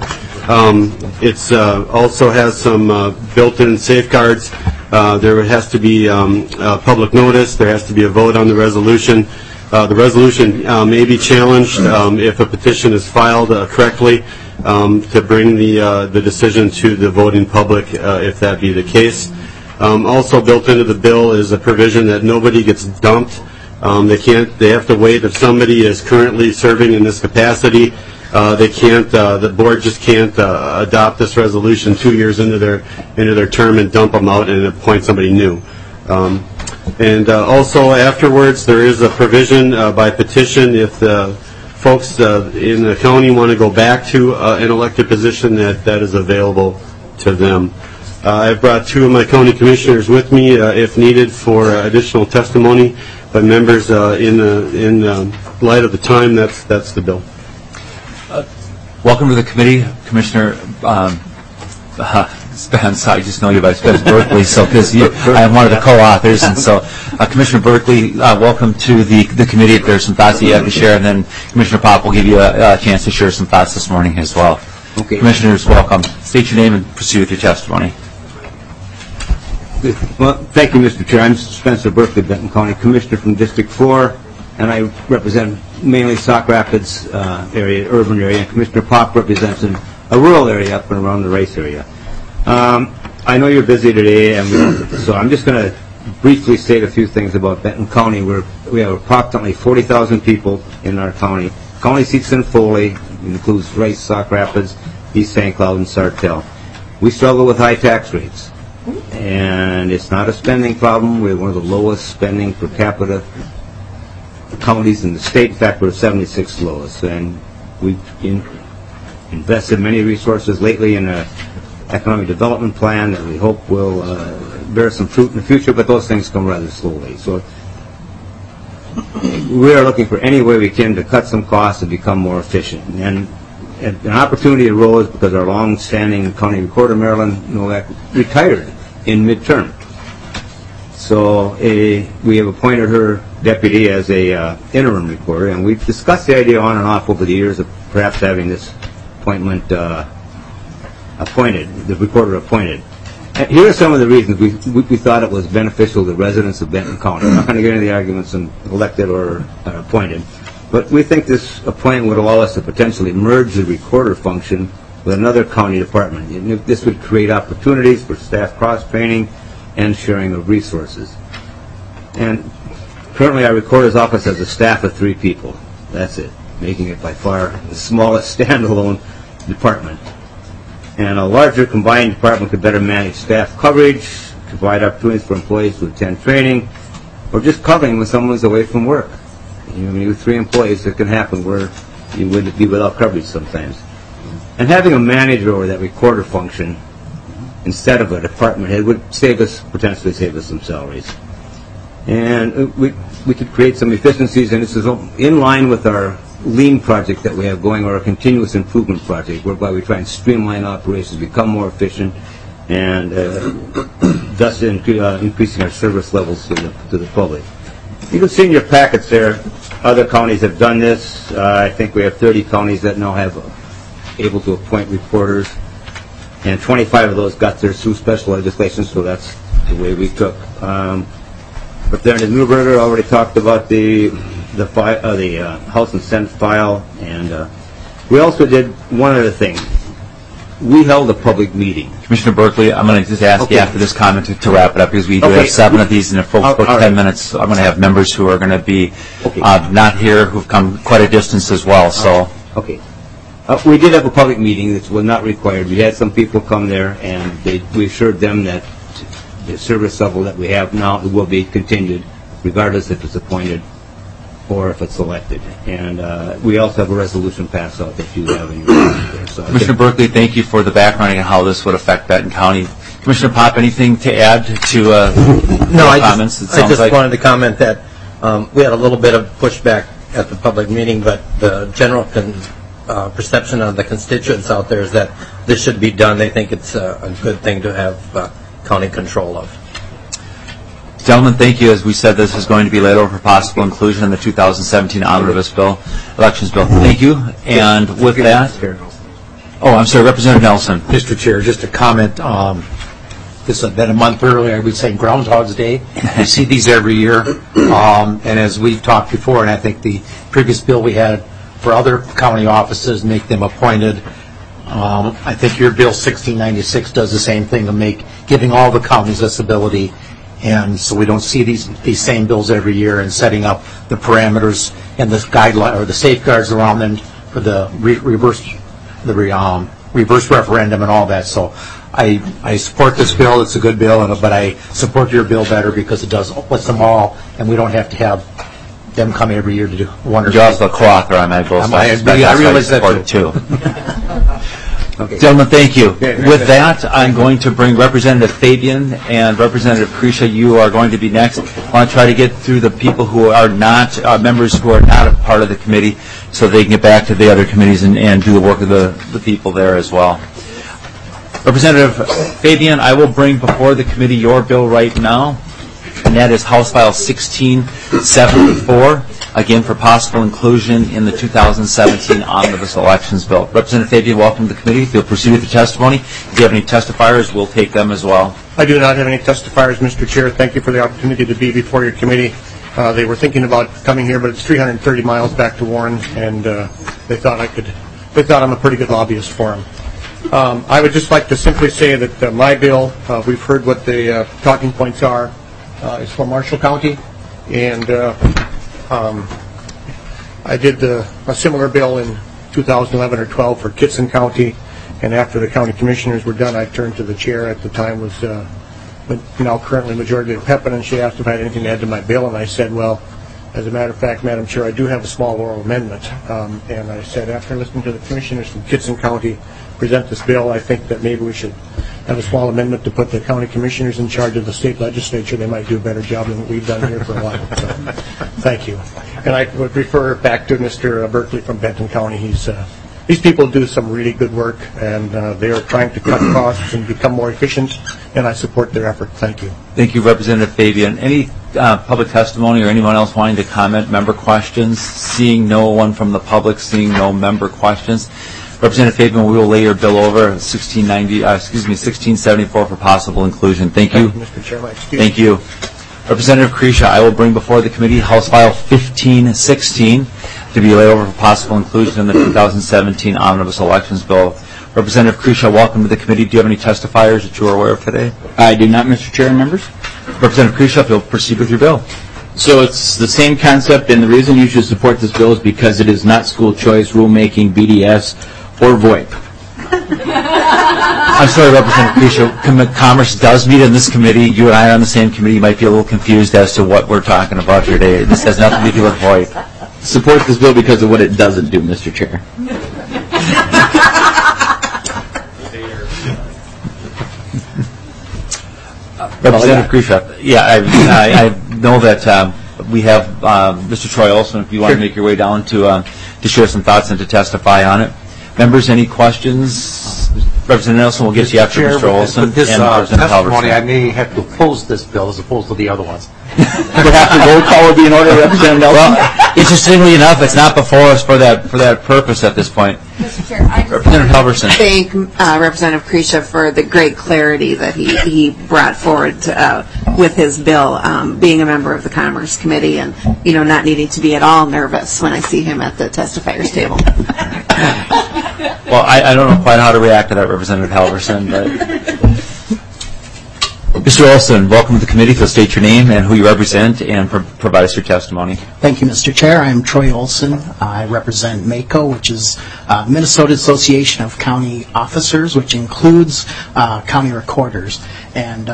It also has some built-in safeguards. There has to be public notice. There has to be a vote on the resolution. The resolution may be challenged if a petition is filed correctly, to bring the decision to the voting public if that be the case. Also built into the bill is a provision that nobody gets dumped. They have to wait. If somebody is currently serving in this capacity, the board just can't adopt this resolution 2 years into their term and dump them out and appoint somebody new. And also afterwards, there is a provision by petition if the folks in the county want to go back to an elected position, that is available to them. I've brought two of my county commissioners with me if needed for additional testimony. But members, in light of the time, that's the bill. Welcome to the committee, Commissioner Spence, I just know you by Spence Berkeley, so because I am one of the co-authors, and so Commissioner Berkeley, welcome to the committee. If there's some thoughts that you have to share, and then Commissioner Pop will give you a chance to share some thoughts this morning as well. Okay. Commissioners, welcome. State your name and proceed with your testimony. Well, thank you, Mr. Chair. I'm Spencer Berkeley, Benton County Commissioner from District 4, and I represent mainly Sauk Rapids area, urban area, and Commissioner Pop represents a rural area up and around the Rice area. I know you're busy today, and so I'm just going to briefly state a few things about Benton County. We have approximately 40,000 people in our county. County seats in Foley, includes Rice, Sauk Rapids, East St. Cloud, and Sartell. We struggle with high tax rates, and it's not a spending problem. We're one of the lowest spending per capita counties in the state. In fact, we're 76th lowest, and we've invested many resources lately in an economic development plan that we hope will bear some fruit in the future, but those things come rather slowly. So we are looking for any way we can to cut some costs and become more efficient. And an opportunity arose because our long-standing county recorder, Marilyn Novak, retired in midterm. So we have appointed her deputy as a interim recorder, and we've discussed the idea on and off over the years of perhaps having this appointment the recorder appointed. And here are some of the reasons we thought it was beneficial to residents of Benton County. I'm not going to get into the arguments on elected or appointed, but we think this appointment would allow us to potentially merge the recorder function with another county department. This would create opportunities for staff cross-training and sharing of resources. And currently our recorder's office has a staff of 3 people. That's it, making it by far the smallest standalone department. And a larger combined department could better manage staff coverage, provide opportunities for employees to attend training, or just covering when someone's away from work. When you have 3 employees, it can happen where you would be without coverage sometimes. And having a manager over that recorder function instead of a department head would potentially save us some salaries. And we could create some efficiencies, and this is in line with our lean project that we have going, or a continuous improvement project, whereby we try and streamline operations, become more efficient, and thus increasing our service levels to the public. You can see in your packets there, other counties have done this. I think we have 30 counties that now have able to appoint reporters, and 25 of those got there through special legislation, so that's the way we took. Representative Newberger already talked about the House and Senate file, and we also did one other thing. We held a public meeting. Commissioner Berkeley, I'm going to just ask you after this comment to wrap it up, because we do have 7 of these in a full 10 minutes. I'm going to have members who are going to be not here, who've come quite a distance as well. So okay. We did have a public meeting. This was not required. We had some people come there, and we assured them that the service level that we have now will be continued, regardless if it's appointed or if it's elected. And we also have a resolution passed out that you have in your there. So Commissioner Berkeley, thank you for the background on how this would affect Benton County. Commissioner Pop, anything to add to comments? I just wanted to comment that we had a little bit of pushback at the public meeting, but the general perception of the constituents out there is that this should be done. They think it's a good thing to have county control of. Gentlemen, thank you. As we said, this is going to be laid over for possible inclusion in the 2017 Omnibus Bill, Elections Bill. Thank you. And with that, I'm sorry, Representative Nelson. Mr. Chair, just a comment. This has been a month earlier. We'd say Groundhog's Day. We see these every year. And as we've talked before, and I think the previous bill we had for other county offices, make them appointed. I think your bill 1696 does the same thing, giving all the counties this ability, and so we don't see these same bills every year, and setting up the parameters and the guideline or the safeguards around them for the reverse referendum and all that. So I support this bill. It's a good bill, but I support your bill better because it puts them all, and we don't have to have them come every year to do one or two. You're also a co-author on my bill, so I realize that too. Okay. Gentlemen, thank you. With that, I'm going to bring Representative Fabian and Representative Krisha. You are going to be next. I want to try to get through the people who are not members who are not a part of the committee, so they can get back to the other committees and do the work of the people there as well. Representative Fabian, I will bring before the committee your bill right now, and that is House File 1674, again for possible inclusion in the 2017 Omnibus Elections Bill. Representative Fabian, welcome to the committee. If you'll proceed with the testimony. If you have any testifiers, we'll take them as well. I do not have any testifiers, Mr. Chair. Thank you for the opportunity to be before your committee. They were thinking about coming here, but it's 330 miles back to Warren, and they thought I'm a pretty good lobbyist for them. I would just like to simply say that my bill, we've heard what the talking points are, is for Marshall County, and I did a similar bill in 2011 or 12 for Kitson County, and after the county commissioners were done, I turned to the chair. At the time was now currently Majority Leader Pepin, and she asked if I had anything to add to my bill, and I said, well, as a matter of fact, Madam Chair, I do have a small oral amendment, and I said, after listening to the commissioners from Kitson County present this bill, I think that maybe we should have a small amendment to put the county commissioners in charge of the state legislature. They might do a better job than what we've done here for a while. So, thank you. And I would refer back to Mr. Berkeley from Benton County. These people do some really good work, and they are trying to cut costs and become more efficient, and I support their effort. Thank you. Thank you, Representative Fabian. Any public testimony or anyone else wanting to comment, member questions? Seeing no one from the public, seeing no member questions. Representative Fabian, we will lay your bill over 1674 for possible inclusion. Thank you. Mr. Chairman, Thank you. Representative Krisha, I will bring before the committee House File 1516 to be laid over for possible inclusion in the 2017 Omnibus Elections Bill. Representative Krisha, welcome to the committee. Do you have any testifiers that you are aware of today? I do not, Mr. Chair and members. Representative Krisha, if you'll proceed with your bill. So it's the same concept, and the reason you should support this bill is because it is not school choice, rulemaking, BDS, or VoIP. I'm sorry, Representative Krisha. Commerce does meet in this committee. You and I are on the same committee. You might be a little confused as to what we're talking about here today. This has nothing to do with VoIP. Support this bill because of what it doesn't do, Mr. Chair. Representative Krisha, I know that we have Mr. Troy Olson, if you want to make your way down to share some thoughts and to testify on it. Members, any questions? Representative Nelson, we'll get to you after Mr. Olson. With this and Representative testimony, Halverson. I may have to oppose this bill as opposed to the other ones. Would have to roll call would be in order, Representative Nelson? Well, interestingly enough, it's not before us for that purpose at this point. Mr. Chair, I just Representative Halverson. thank Representative Krisha for the great clarity that he brought forward with his bill, being a member of the Commerce Committee and, not needing to be at all nervous when I see him at the testifiers table. Well, I don't know quite how to react to that, Representative Halverson, but... Mr. Olson, welcome to the committee. If you'll state your name and who you represent and provide us your testimony. Thank you, Mr. Chair. I am Troy Olson. I represent MACO, which is Minnesota Association of County Officers, which includes county recorders. And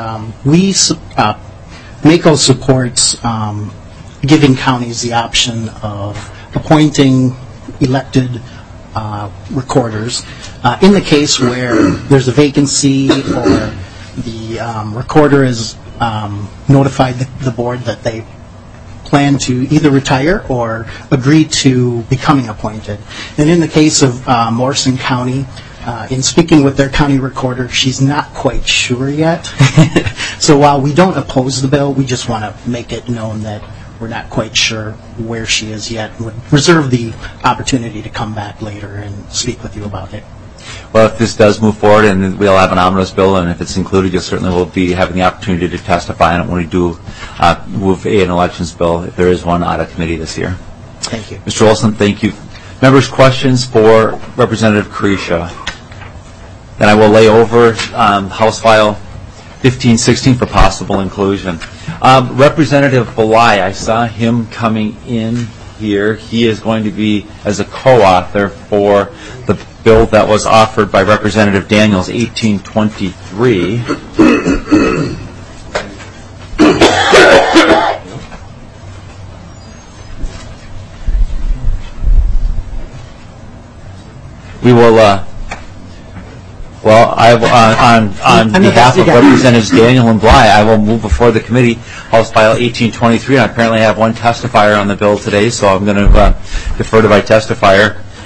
MACO supports giving counties the option of appointing elected recorders in the case where there's a vacancy or the recorder has notified the board that they plan to either retire or agree to becoming appointed. And in the case of Morrison County, in speaking with their county recorder, she's not quite sure yet. So while we don't oppose the bill, we just want to make it known that we're not quite sure where she is yet and would reserve the opportunity to come back later and speak with you about it. Well, if this does move forward and we'll have an omnibus bill, and if it's included, you certainly will be having the opportunity to testify on it when we do move an elections bill, if there is one out of committee this year. Thank you. Mr. Olson, thank you. Members, questions for Representative Krisha? Then I will lay over House File 1516 for possible inclusion. Representative Belay, I saw him coming in here. He is going to be as a co-author for the bill that was offered by Representative Daniels, 1823. We will, on behalf of Representatives Daniel and Bly, I will move before the committee House File 1823. I apparently have one testifier on the bill today, so I'm going to defer to my testifier.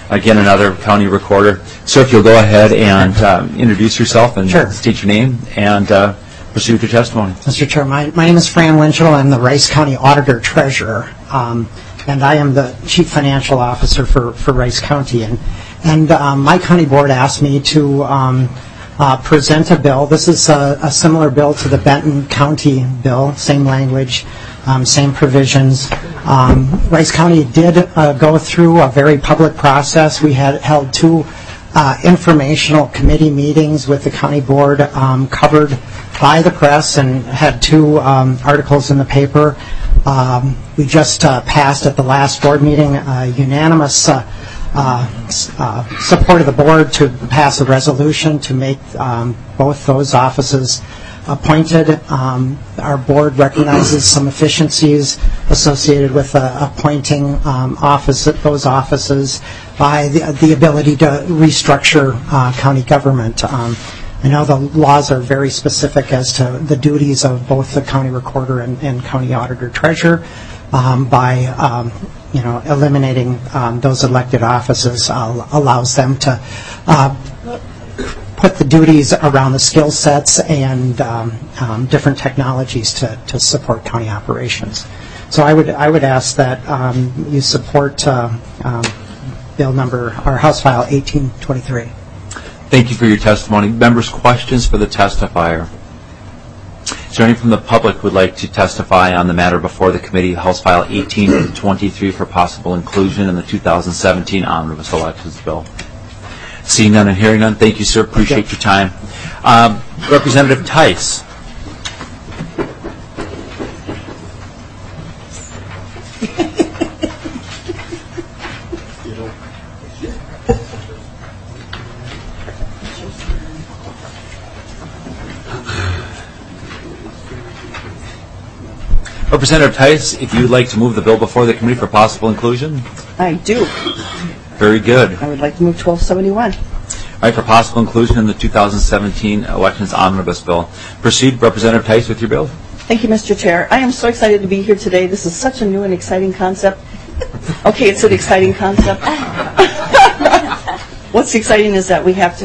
again, another county recorder. Sir, if you'll go ahead and introduce yourself and state your name and proceed with your testimony. Mr. Chair, my name is Fran Winchell. I'm the Rice County Auditor Treasurer, and I am the Chief Financial Officer for Rice County. And my county board asked me to present a bill. This is a similar bill to the Benton County bill, same language, same provisions. Rice County did go through a very public process. We had held 2 informational committee meetings with the county board covered by the press and had 2 articles in the paper. We just passed at the last board meeting unanimous support of the board to pass a resolution to make both those offices appointed. Our board recognizes some efficiencies associated with appointing those offices by the ability to restructure county government. I know the laws are very specific as to the duties of both the county recorder and county auditor treasurer. By eliminating those elected offices allows them to put the duties around the skill sets and different technologies to support county operations. So I would ask that you support bill number, or House File 1823. Thank you for your testimony. Members, questions for the testifier? Is there anyone from the public who would like to testify on the matter before the committee, House File 1823, for possible inclusion in the 2017 Omnibus Elections Bill? Seeing none and hearing none, thank you, sir. Appreciate your time. Representative Tice. Representative Tice, if you would like to move the bill before the committee for possible inclusion. I do. Very good. I would like to move 1271. All right, for possible inclusion in the 2017 Elections Omnibus Bill. Proceed, Representative Tice, with your bill. Thank you, Mr. Chair. I am so excited to be here today. This is such a new and exciting concept. Okay, it's an exciting concept. What's exciting is that we have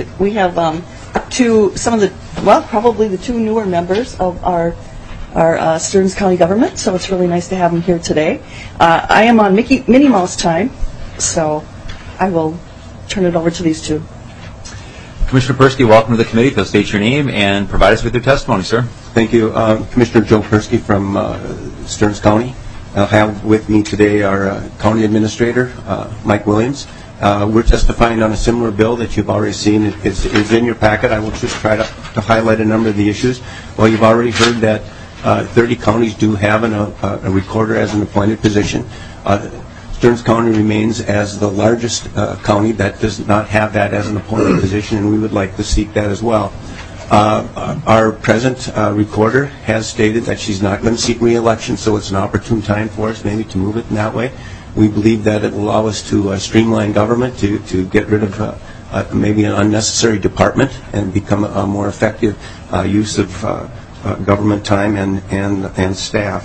probably the 2 newer members of our Stearns County government, so it's really nice to have them here today. I am on Minnie Mouse time, so I will turn it over to these 2. Commissioner Persky, welcome to the committee. Please state your name and provide us with your testimony, sir. Thank you. Commissioner Joe Persky from Stearns County. I'll have with me today our County Administrator, Mike Williams. We're testifying on a similar bill that you've already seen. It's in your packet. I will just try to highlight a number of the issues. Well, you've already heard that 30 counties do have a recorder as an appointed position. Stearns County remains as the largest county that does not have that as an appointed position, and we would like to seek that as well. Our present recorder has stated that she's not going to seek re-election, so it's an opportune time for us maybe to move it in that way. We believe that it will allow us to streamline government, to get rid of maybe an unnecessary department and become a more effective use of government time and staff.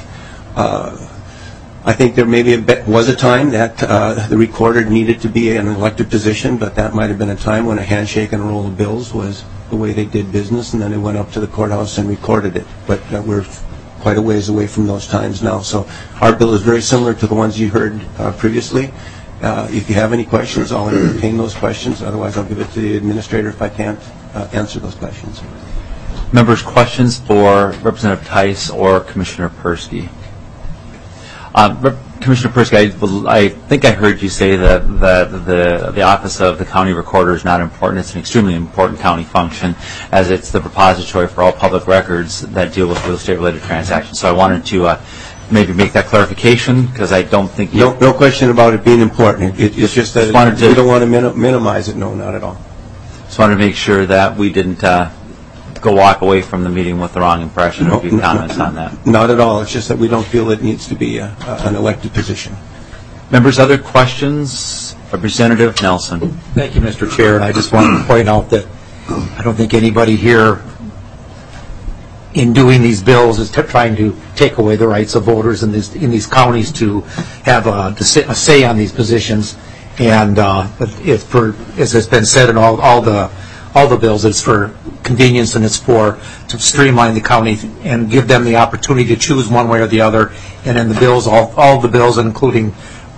I think there maybe was a time that the recorder needed to be an elected position, but that might have been a time when a handshake and a roll of bills was the way they did business, and then they went up to the courthouse and recorded it. But we're quite a ways away from those times now. So our bill is very similar to the ones you heard previously. If you have any questions, I'll entertain those questions. Otherwise, I'll give it to the administrator if I can't answer those questions. Members, questions for Representative Tice or Commissioner Persky? Commissioner Persky, I think I heard you say that the office of the county recorder is not important. It's an extremely important county function, as it's the repository for all public records that deal with real estate-related transactions. So I wanted to maybe make that clarification, because I don't think you... No question about it being important. It's just that we don't want to minimize it. No, not at all. Just wanted to make sure that we didn't walk away from the meeting with the wrong impression. Or few comments on that? Not at all. It's just that we don't feel it needs to be an elected position. Members, other questions? Representative Nelson. Thank you, Mr. Chair. And I just wanted to point out that I don't think anybody here in doing these bills is trying to take away the rights of voters in these counties to have a say on these positions. And but as has been said in all the bills, it's for convenience and it's to streamline the county and give them the opportunity to choose one way or the other. And in the bills, all the bills, including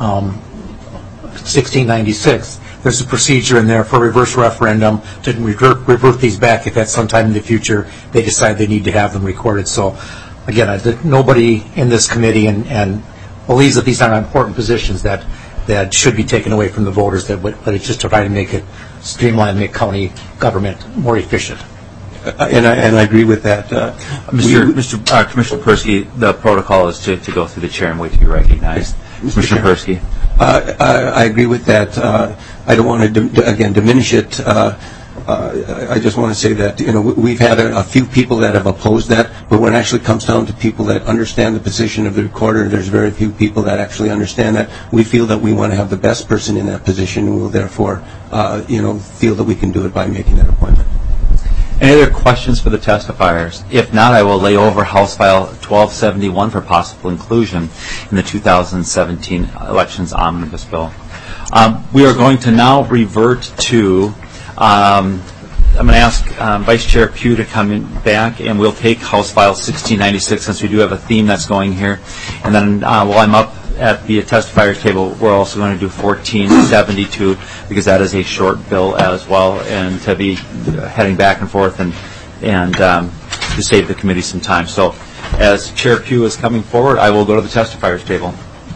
1696, there's a procedure in there for reverse referendum to revert these back if at some time in the future they decide they need to have them recorded. So again, nobody in this committee and believes that these are important positions that should be taken away from the voters, but it's just to try to make it streamline, make county government more efficient. And I agree with that. Commissioner Persky, the protocol is to go through the chair and wait to be recognized. Commissioner Persky. I agree with that. I don't want to, again, diminish it. I just want to say that, we've had a few people that have opposed that, but when it actually comes down to people that understand the position of the recorder, there's very few people that actually understand that. We feel that we want to have the best person in that position, and we'll therefore, feel that we can do it by making that appointment. Any other questions for the testifiers? If not, I will lay over House File 1271 for possible inclusion in the 2017 Elections Omnibus Bill. We are going to now revert to, I'm going to ask Vice Chair Pugh to come back, and we'll take House File 1696 since we do have a theme that's going here. And then while I'm up at the testifiers table, we're also going to do 1472 because that is a short bill as well, and to be heading back and forth and to save the committee some time. So as Chair Pugh is coming forward, I will go to the testifiers table.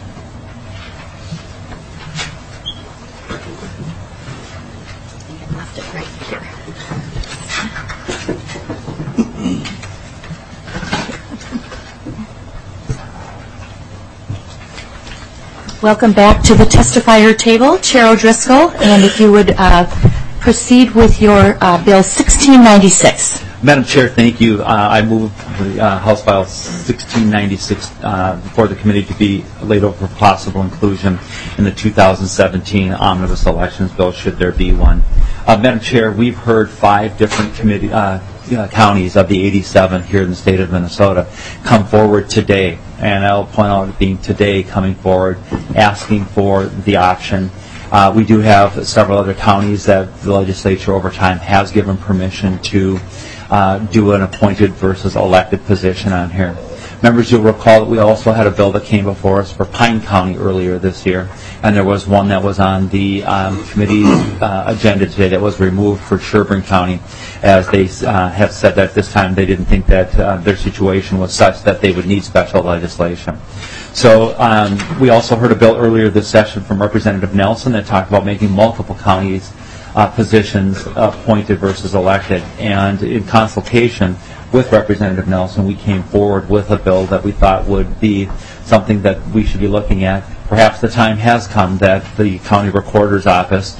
Welcome back to the testifier table. Chair O'Driscoll, and if you would proceed with your Bill 1696. Madam Chair, thank you. I move the House File 1696 for the committee to be laid over for possible inclusion in the 2017 Omnibus Elections Bill, should there be one. Madam Chair, we've heard 5 different counties of the 87 here in the state of Minnesota come forward today, and I'll point out it being today coming forward, asking for the option. We do have several other counties that the legislature over time has given permission to do an appointed versus elected position on here. Members, you'll recall that we also had a bill that came before us for Pine County earlier this year, and there was one that was on the committee agenda today that was removed for Sherburne County, as they have said that this time they didn't think that their situation was such that they would need special legislation. So we also heard a bill earlier this session from Representative Nelson that talked about making multiple counties positions appointed versus elected, and in consultation with Representative Nelson, we came forward with a bill that we thought would be something that we should be looking at. Perhaps the time has come that the county recorder's office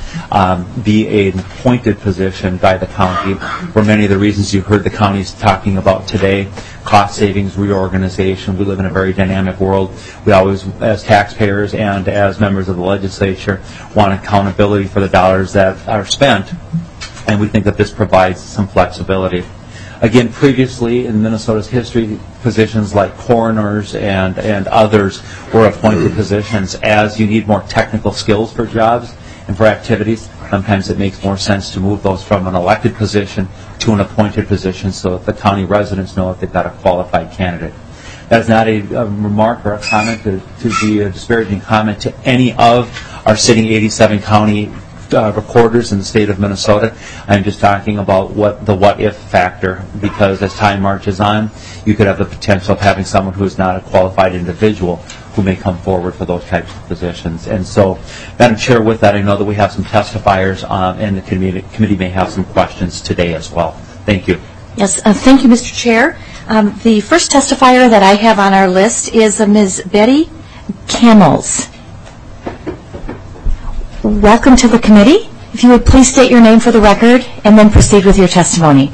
be an appointed position by the county for many of the reasons you heard the counties talking about today: cost savings, reorganization. We live in a very dynamic world. We always, as taxpayers and as members of the legislature, want accountability for the dollars that are spent, and we think that this provides some flexibility. Again, previously in Minnesota's history, positions like coroners and others were appointed positions. As you need more technical skills for jobs and for activities, sometimes it makes more sense to move those from an elected position to an appointed position so that the county residents know if they've got a qualified candidate. That is not a remark or a comment to be a disparaging comment to any of our sitting 87 county recorders in the state of Minnesota. I'm just talking about the what-if factor, because as time marches on, you could have the potential of having someone who is not a qualified individual who may come forward for those types of positions. And so, Madam Chair, with that, I know that we have some testifiers, and the committee may have some questions today as well. Thank you. Yes, thank you, Mr. Chair. The first testifier that I have on our list is Ms. Betty Camels. Welcome to the committee. If you would please state your name for the record and then proceed with your testimony.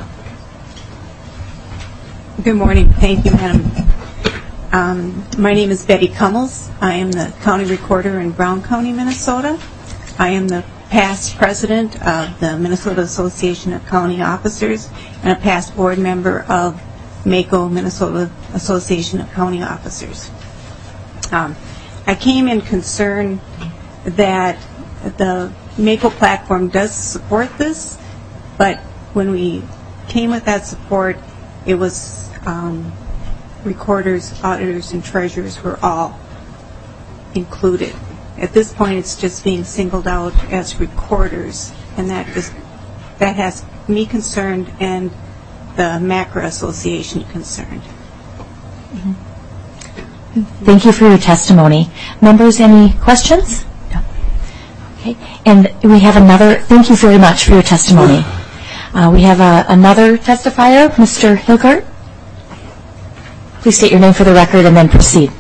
Good morning. Thank you, Madam. My name is Betty Cummels. I am the county recorder in Brown County, Minnesota. I am the past president of the Minnesota Association of County Officers and a past board member of MACO, Minnesota Association of County Officers. I came in concern that The MACO platform does support this, but when we came with that support, it was recorders, auditors, and treasurers were all included. At this point, it's just being singled out as recorders, and that has me concerned and the MACRA Association concerned. Thank you for your testimony. Members, any questions? No. Okay. And we have another. Thank you very much for your testimony. We have another testifier, Mr. Hilgart. Please state your name for the record and then proceed.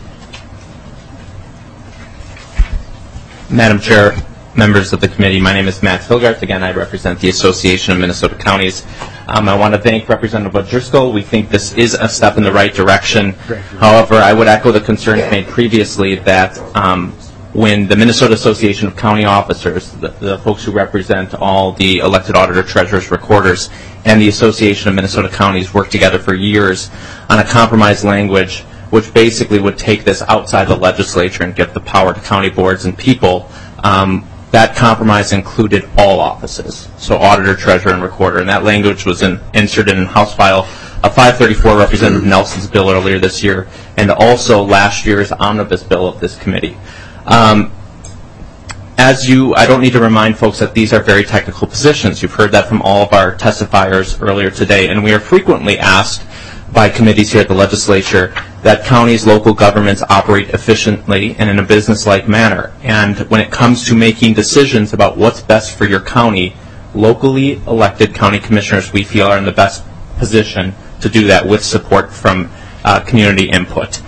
Madam Chair, members of the committee, my name is Matt Hilgart. Again, I represent the Association of Minnesota Counties. I want to thank Representative O'Driscoll. We think this is a step in the right direction. However, I would echo the concerns made previously that when the Minnesota Association of County Officers, the folks who represent all the elected auditor, treasurers, recorders, and the Association of Minnesota Counties work together for years on a compromise language which basically would take this outside the legislature and give the power to county boards and people, that compromise included all offices, so auditor, treasurer, and recorder. And that language was inserted in House File 534, Representative Nelson's bill earlier this year, and also last year's omnibus bill of this committee. I don't need to remind folks that these are very technical positions. You've heard that from all of our testifiers earlier today, and we are frequently asked by committees here at the legislature that counties, local governments operate efficiently and in a business-like manner. And when it comes to making decisions about what's best for your county, locally elected county commissioners, we feel, are in the best position to do that with support from community input.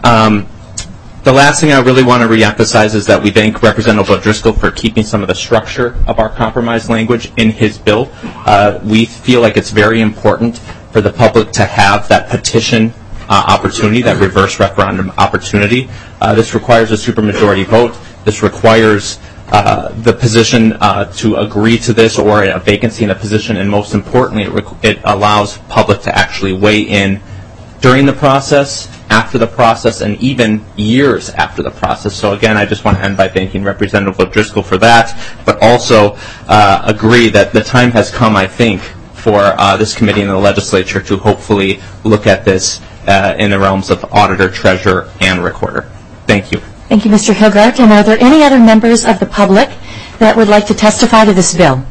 The last thing I really want to reemphasize is that we thank Representative O'Driscoll for keeping some of the structure of our compromise language in his bill. We feel like it's very important for the public to have that petition opportunity, that reverse referendum opportunity. This requires a supermajority vote. This requires the position to agree to this or a vacancy in a position, and most importantly, it allows public to actually weigh in during the process, after the process, and even years after the process. So again, I just want to end by thanking Representative O'Driscoll for that, but also agree that the time has come, I think, for this committee and the legislature to hopefully look at this in the realms of auditor, treasurer, and recorder. Thank you. Thank you, Mr. Hilgart. And are there any other members of the public that would like to testify to this bill?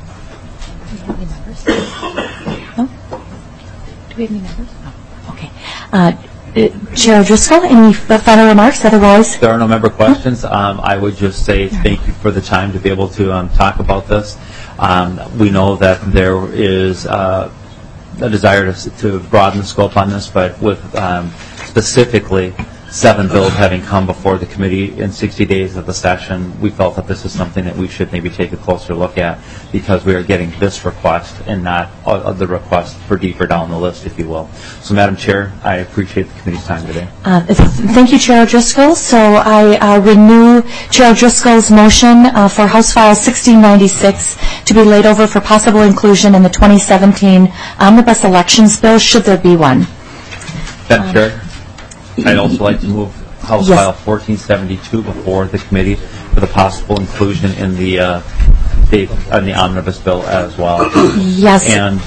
No? Do we have any members? No. Okay. Chair O'Driscoll, any final remarks? Otherwise, there are no member questions. I would just say thank you for the time to be able to talk about this. We know that there is a desire to broaden the scope on this, but with specifically 7 bills having come before the committee in 60 days of the session, we felt that this is something that we should maybe take a closer look at, because we are getting this request and not the request for deeper down the list, if you will. So, Madam Chair, I appreciate the committee's time today. Thank you, Chair O'Driscoll. So I renew Chair O'Driscoll's motion for House File 1696 to be laid over for possible inclusion in the 2017 Omnibus Elections Bill, should there be one. Madam Chair, I'd also like to move House File 1472 before the committee for the possible inclusion in the omnibus bill as well. Yes. And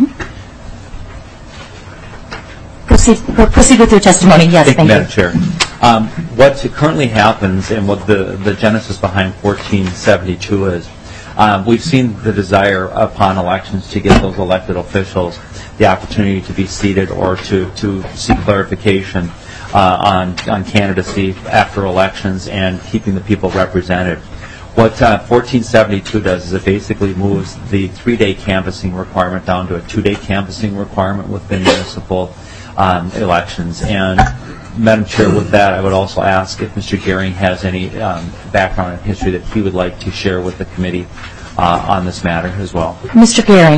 proceed with your testimony. Yes, thank you. Madam Chair. What currently happens and what the genesis behind 1472 is, we've seen the desire upon elections to give those elected officials the opportunity to be seated or to seek clarification on candidacy after elections and keeping the people represented. What 1472 does is it basically moves the 3-day canvassing requirement down to a 2-day canvassing requirement within municipal elections. And Madam Chair, with that, I would also ask if Mr. Gehring has any background and history that he would like to share with the committee on this matter as well. Mr. Gehring.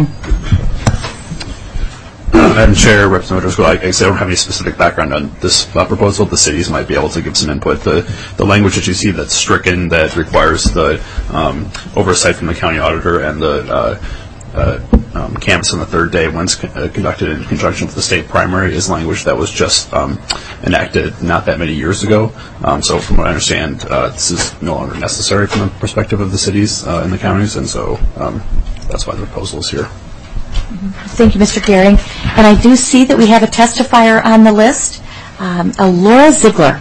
Madam Chair, Representative O'Driscoll, I guess I don't have any specific background on this proposal. The cities might be able to give some input. The language that you see that's stricken that requires the oversight from the county auditor and the canvass on the third day when it's conducted in conjunction with the state primary is language that was just enacted not that many years ago. So from what I understand, this is no longer necessary from the perspective of the cities and the counties, and so that's why the proposal is here. Thank you, Mr. Gehring. And I do see that we have a testifier on the list, Laura Ziegler.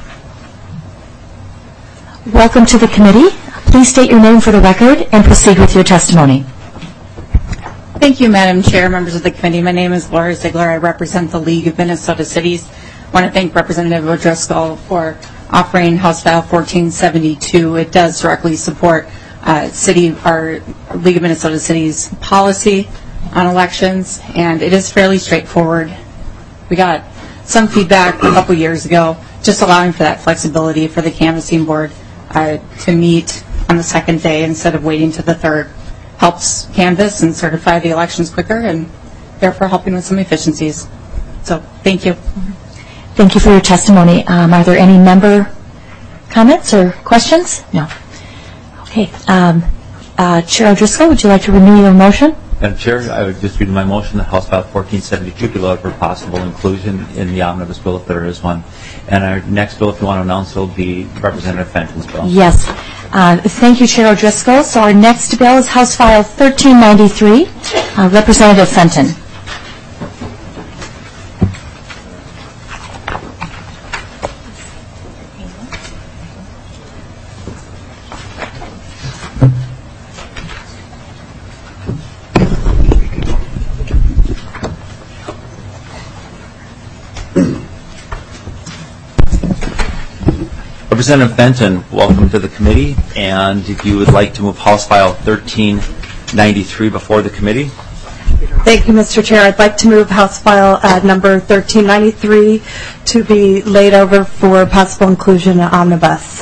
Welcome to the committee. Please state your name for the record and proceed with your testimony. Thank you, Madam Chair, members of the committee. My name is Laura Ziegler. I represent the League of Minnesota Cities. I want to thank Representative O'Driscoll for offering House File 1472. It does directly support our League of Minnesota Cities policy on elections, and it is fairly straightforward. We got some feedback a couple years ago, just allowing for that flexibility for the canvassing board to meet on the second day instead of waiting to the third. Helps canvass and certify the elections quicker, and therefore helping with some efficiencies. So, thank you. Thank you for your testimony. Are there any member comments or questions? No. Okay. Chair O'Driscoll, would you like to renew your motion? Madam Chair, I would just read my motion that House File 1472 be allowed for possible inclusion in the omnibus bill if there is one. And our next bill, if you want to announce, will be Representative Fenton's bill. Yes. Thank you, Chair O'Driscoll. So our next bill is House File 1393, Representative Fenton. Representative Fenton, welcome to the committee. And if you would like to move House File 1393 before the committee. Thank you, Mr. Chair. I'd like to move House File number 1393 to be laid over for possible inclusion in omnibus.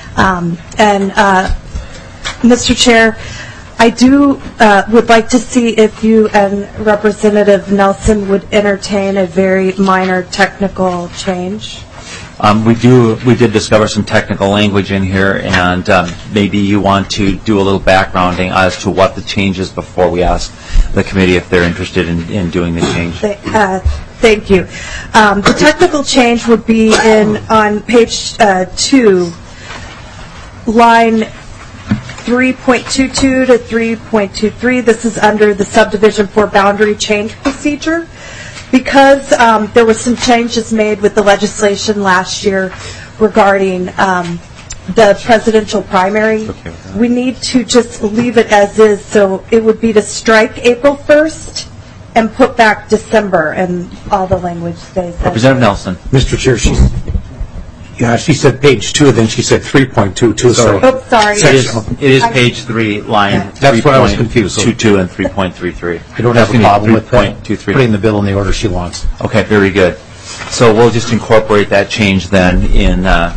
Mr. Chair, I would like to see if you and Representative Nelson would entertain a very minor technical change. We did discover some technical language in here, and maybe you want to do a little backgrounding as to what the change is before we ask the committee if they're interested in doing the change. Thank you. The technical change would be on page 2, line 3.22 to 3.23. This is under the subdivision for boundary change procedure. Because there were some changes made with the legislation last year regarding the presidential primary, we need to just leave it as is. So it would be to strike April 1st and put back December, and all the language stays. Representative Nelson. Mr. Chair, she said page 2, then she said 3.22. Sorry. It is page 3, line 3. That's what I was confused. 22 and 3.33. I don't have a problem with putting the bill in the order she wants. Okay, very good. So we'll just incorporate that change then in our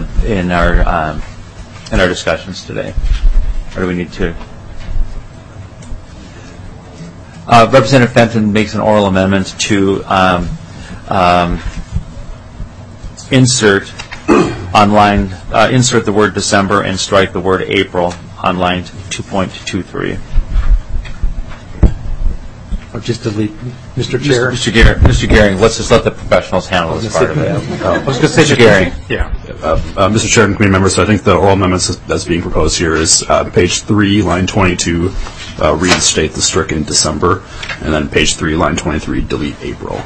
discussions today. Or do we need to? Representative Fenton makes an oral amendment to insert the word December and strike the word April on line 2.23. Or just delete, Mr. Chair. Mr. Gehring, let's just let the professionals handle this part of it. I was going to say, Mr. Gehring. Yeah. Mr. Chair and committee members, so I think the oral amendments that's being proposed here is page 3, line 22, reinstate the stricken December, and then page 3, line 23, delete April.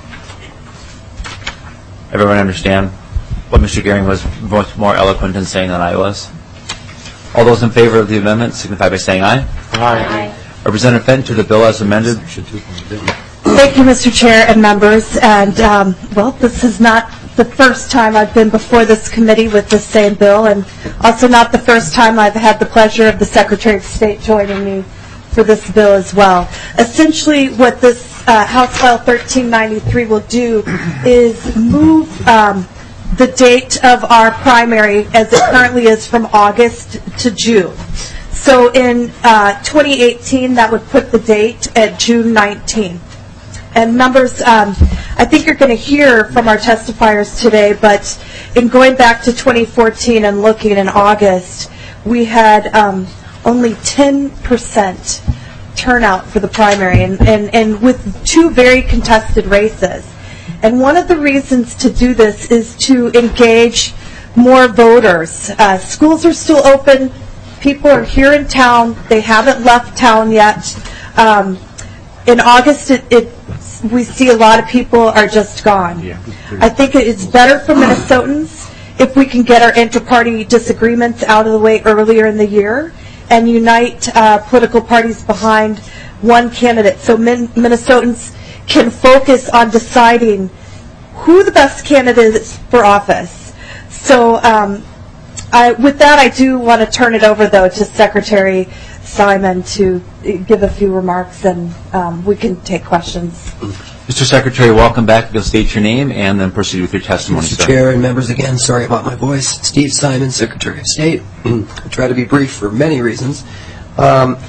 Everyone understand what Mr. Gehring was much more eloquent in saying than I was? All those in favor of the amendment signify by saying aye. Aye. Representative Fenton, to the bill as amended. Thank you, Mr. Chair and members. And, this is not the first time I've been before this committee with this same bill, and also not the first time I've had the pleasure of the Secretary of State joining me for this bill as well. Essentially, what this House File 1393 will do is move the date of our primary as it currently is from August to June. So in 2018, that would put the date at June 19th. And members, I think you're going to hear from our testifiers today, but in going back to 2014 and looking in August, we had only 10% turnout for the primary, and with two very contested races. And one of the reasons to do this is to engage more voters. Schools are still open. People are here in town. They haven't left town yet. In August, we see a lot of people are just gone. I think it's better for Minnesotans if we can get our inter-party disagreements out of the way earlier in the year and unite political parties behind one candidate so Minnesotans can focus on deciding who the best candidate is for office. So with that, I do want to turn it over, though, to Secretary Simon to give a few remarks, and we can take questions. Mr. Secretary, welcome back. You'll state your name and then proceed with your testimony. Mr. Chair and members, again, sorry about my voice. Steve Simon, Secretary of State. I'll try to be brief for many reasons. So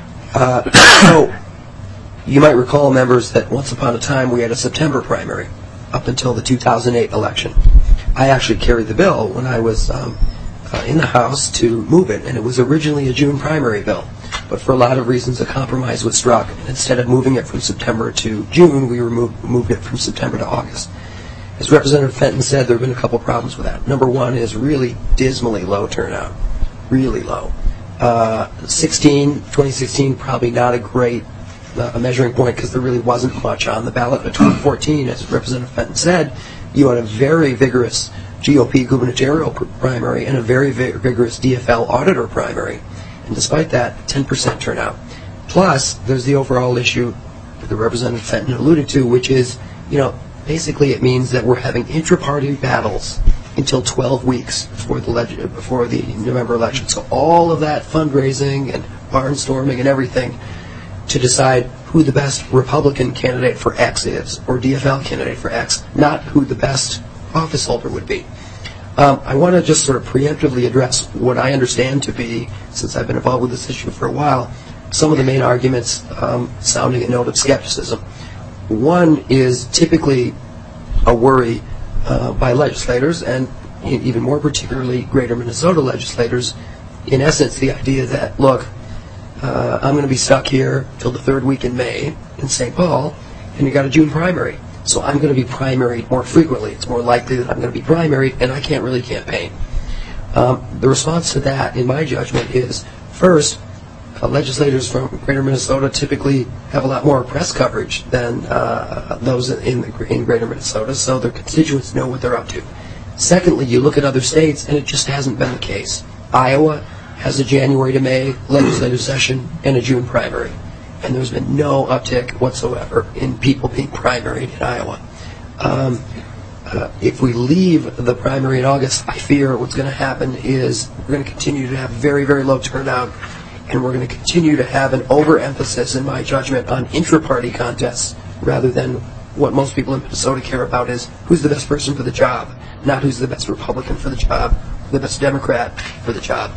you might recall, members, that once upon a time we had a September primary up until the 2008 election. I actually carried the bill when I was in the House to move it, and it was originally a June primary bill. But for a lot of reasons, a compromise was struck. And instead of moving it from September to June, we moved it from September to August. As Representative Fenton said, there have been a couple problems with that. Number one is really dismally low turnout, really low. 2016, probably not a great measuring point because there really wasn't much on the ballot. But 2014, as Representative Fenton said, you had a very vigorous GOP gubernatorial primary and a very vigorous DFL auditor primary. And despite that, 10% turnout. Plus, there's the overall issue that Representative Fenton alluded to, which is, basically it means that we're having intra-party battles until 12 weeks before the November election. So all of that fundraising and barnstorming and everything to decide who the best Republican candidate for X is or DFL candidate for X, not who the best office holder would be. I want to just sort of preemptively address what I understand to be, since I've been involved with this issue for a while, some of the main arguments sounding a note of skepticism. One is typically a worry by legislators, and even more particularly Greater Minnesota legislators, in essence the idea that, look, I'm going to be stuck here till the third week in May in St. Paul, and you got a June primary. So I'm going to be primaried more frequently. It's more likely that I'm going to be primaried, and I can't really campaign. The response to that, in my judgment, is, first, legislators from Greater Minnesota typically have a lot more press coverage than those in Greater Minnesota, so their constituents know what they're up to. Secondly, you look at other states, and it just hasn't been the case. Iowa has a January to May legislative session and a June primary. And there's been no uptick whatsoever in people being primaried in Iowa. If we leave the primary in August, I fear what's going to happen is we're going to continue to have very, very low turnout, and we're going to continue to have an overemphasis, in my judgment, on intra-party contests rather than what most people in Minnesota care about is who's the best person for the job, not who's the best Republican for the job, the best Democrat for the job.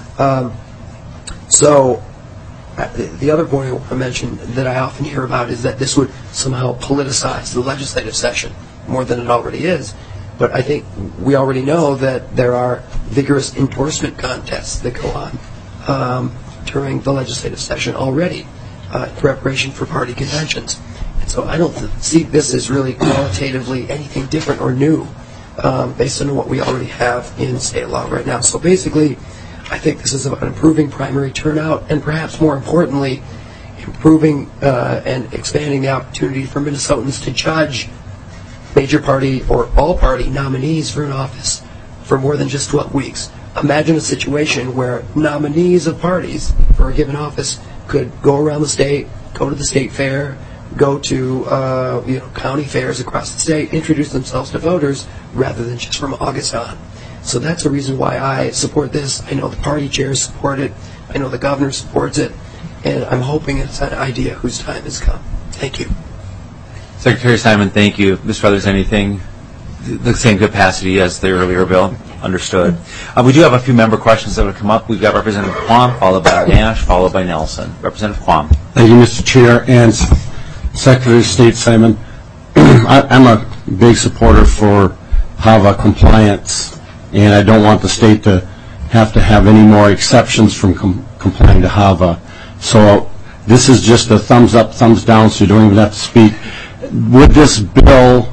The other point I want to mention that I often hear about is that this would somehow politicize the legislative session more than it already is. But I think we already know that there are vigorous endorsement contests that go on during the legislative session already in preparation for party conventions. And so I don't see this as really qualitatively anything different or new based on what we already have in state law right now. So basically, I think this is about improving primary turnout and perhaps more importantly, improving and expanding the opportunity for Minnesotans to judge major party or all party nominees for an office for more than just 12 weeks. Imagine a situation where nominees of parties for a given office could go around the state, go to the state fair, go to county fairs across the state, introduce themselves to voters rather than just from August on. So that's the reason why I support this. I know the party chairs support it. I know the governor supports it. And I'm hoping it's an idea whose time has come. Thank you. Secretary Simon, thank you. Ms. Feathers, anything? The same capacity as the earlier bill? Understood. We do have a few member questions that have come up. We've got Representative Quam, followed by Nash, followed by Nelson. Representative Quam. Thank you, Mr. Chair. And Secretary of State Simon, I'm a big supporter for HAVA compliance, and I don't want the state to have any more exceptions from complying to HAVA. So this is just a thumbs up, thumbs down, so you don't even have to speak. Would this bill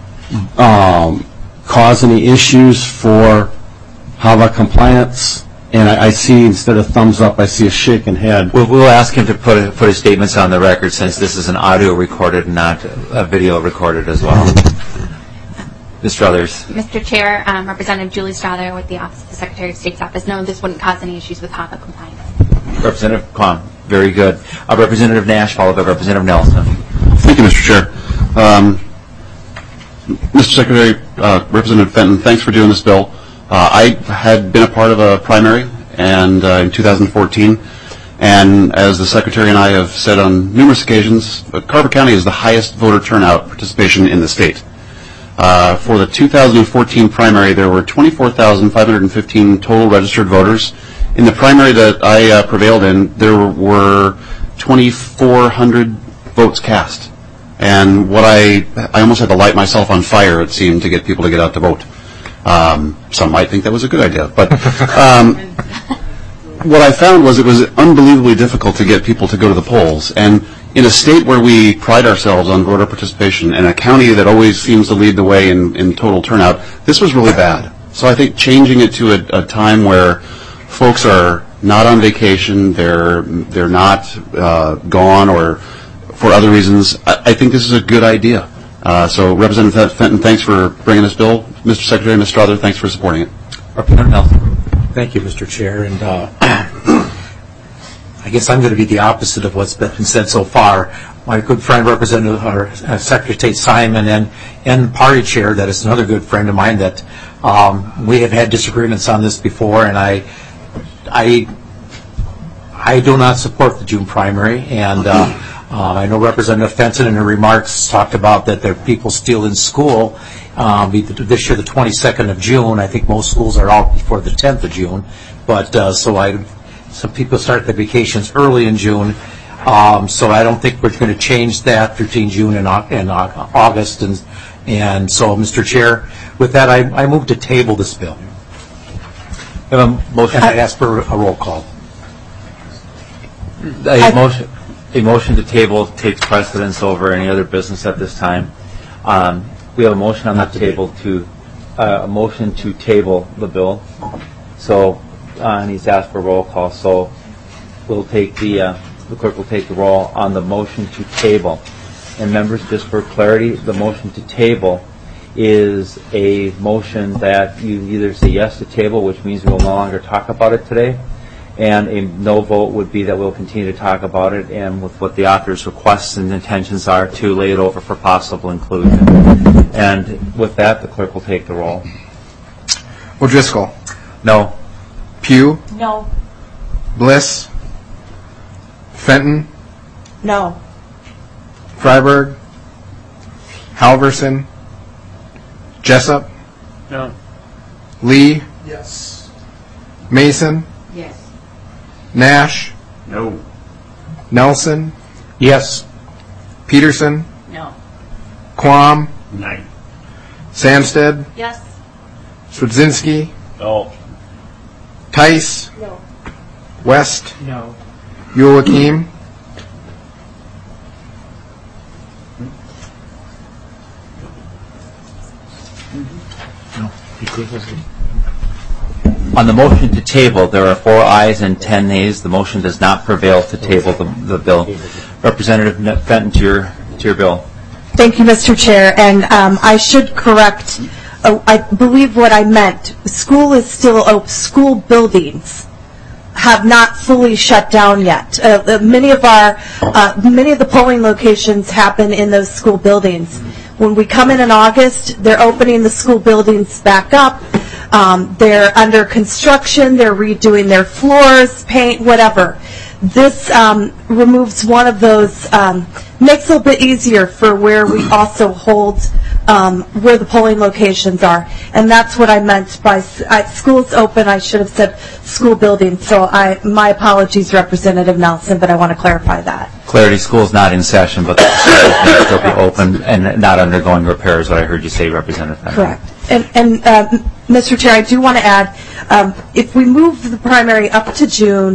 cause any issues for HAVA compliance? And I see, instead of thumbs up, I see a shaking head. We'll ask him to put his statements on the record, since this is an audio recorded, not a video recorded as well. Ms. Struthers. Mr. Chair, Representative Julie Strother with the Office of the Secretary of State's office. No, this wouldn't cause any issues with HAVA compliance. Representative Kwon, very good. Representative Nash, followed by Representative Nelson. Thank you, Mr. Chair. Mr. Secretary, Representative Fenton, thanks for doing this bill. I had been a part of a primary and in 2014, and as the Secretary and I have said on numerous occasions, Carver County is the highest voter turnout participation in the state. For the 2014 primary, there were 24,515 total registered voters. In the primary that I prevailed in, there were 2,400 votes cast. And what I almost had to light myself on fire, it seemed, to get people to get out to vote. Some might think that was a good idea, but what I found was it was unbelievably difficult to get people to go to the polls. And in a state where we pride ourselves on voter participation, and a county that always seems to lead the way in total turnout, this was really bad. So I think changing it to a time where folks are not on vacation, they're not gone or for other reasons, I think this is a good idea. So Representative Fenton, thanks for bringing this bill. Mr. Secretary, Ms. Strother, thanks for supporting it. Representative Nelson. Thank you, Mr. Chair. And I guess I'm going to be the opposite of what's been said so far. My good friend, Representative Secretary of State Simon, and Party Chair, that is another good friend of mine, that we have had disagreements on this before, and I do not support the June primary, and I know Representative Fenton in her remarks talked about that there are people still in school. This year, the 22nd of June. I think most schools are out before the 10th of June, but some people start their vacations early in June. So I don't think we're going to change that between June and August. And so, Mr. Chair, with that, I move to table this bill. And I ask for a roll call. A motion to table takes precedence over any other business at this time. We have a motion on the table to table the bill. So, and he's asked for a roll call. So, we'll take the clerk will take the roll on the motion to table. And members, just for clarity, the motion to table is a motion that you either say yes to table, which means we will no longer talk about it today, and a no vote would be that we'll continue to talk about it, and with what the author's requests and intentions are, to lay it over for possible inclusion. And with that, the clerk will take the roll. O'Driscoll. No. Pugh. No. Bliss. Fenton. No. Freiberg. Halverson. Jessup. No. Lee. Yes. Mason. Yes. Nash. No. Nelson. Yes. Peterson. No. Quam. No. Samstead. Yes. Swedzinski. No. Tice. No. West. No. Joachim. On the motion to table, there are 4 ayes and 10 nays. The motion does not prevail to table the bill. Representative Fenton, to your bill. Thank you, Mr. Chair. And I should correct, I believe what I meant. School is still open. School buildings have not fully shut down yet. Many of the polling locations happen in those school buildings. When we come in August, they're opening the school buildings back up. They're under construction. They're redoing their floors, paint, whatever. This removes one of those, makes it a little bit easier for where we also hold where the polling locations are. And that's what I meant by schools open. I should have said school buildings. So my apologies, Representative Nelson, but I want to clarify that. Clarity, school's not in session, but the school may still be open and not undergoing repairs, what I heard you say, Representative Fenton. Correct. And Mr. Chair, I do want to add, if we move the primary up to June,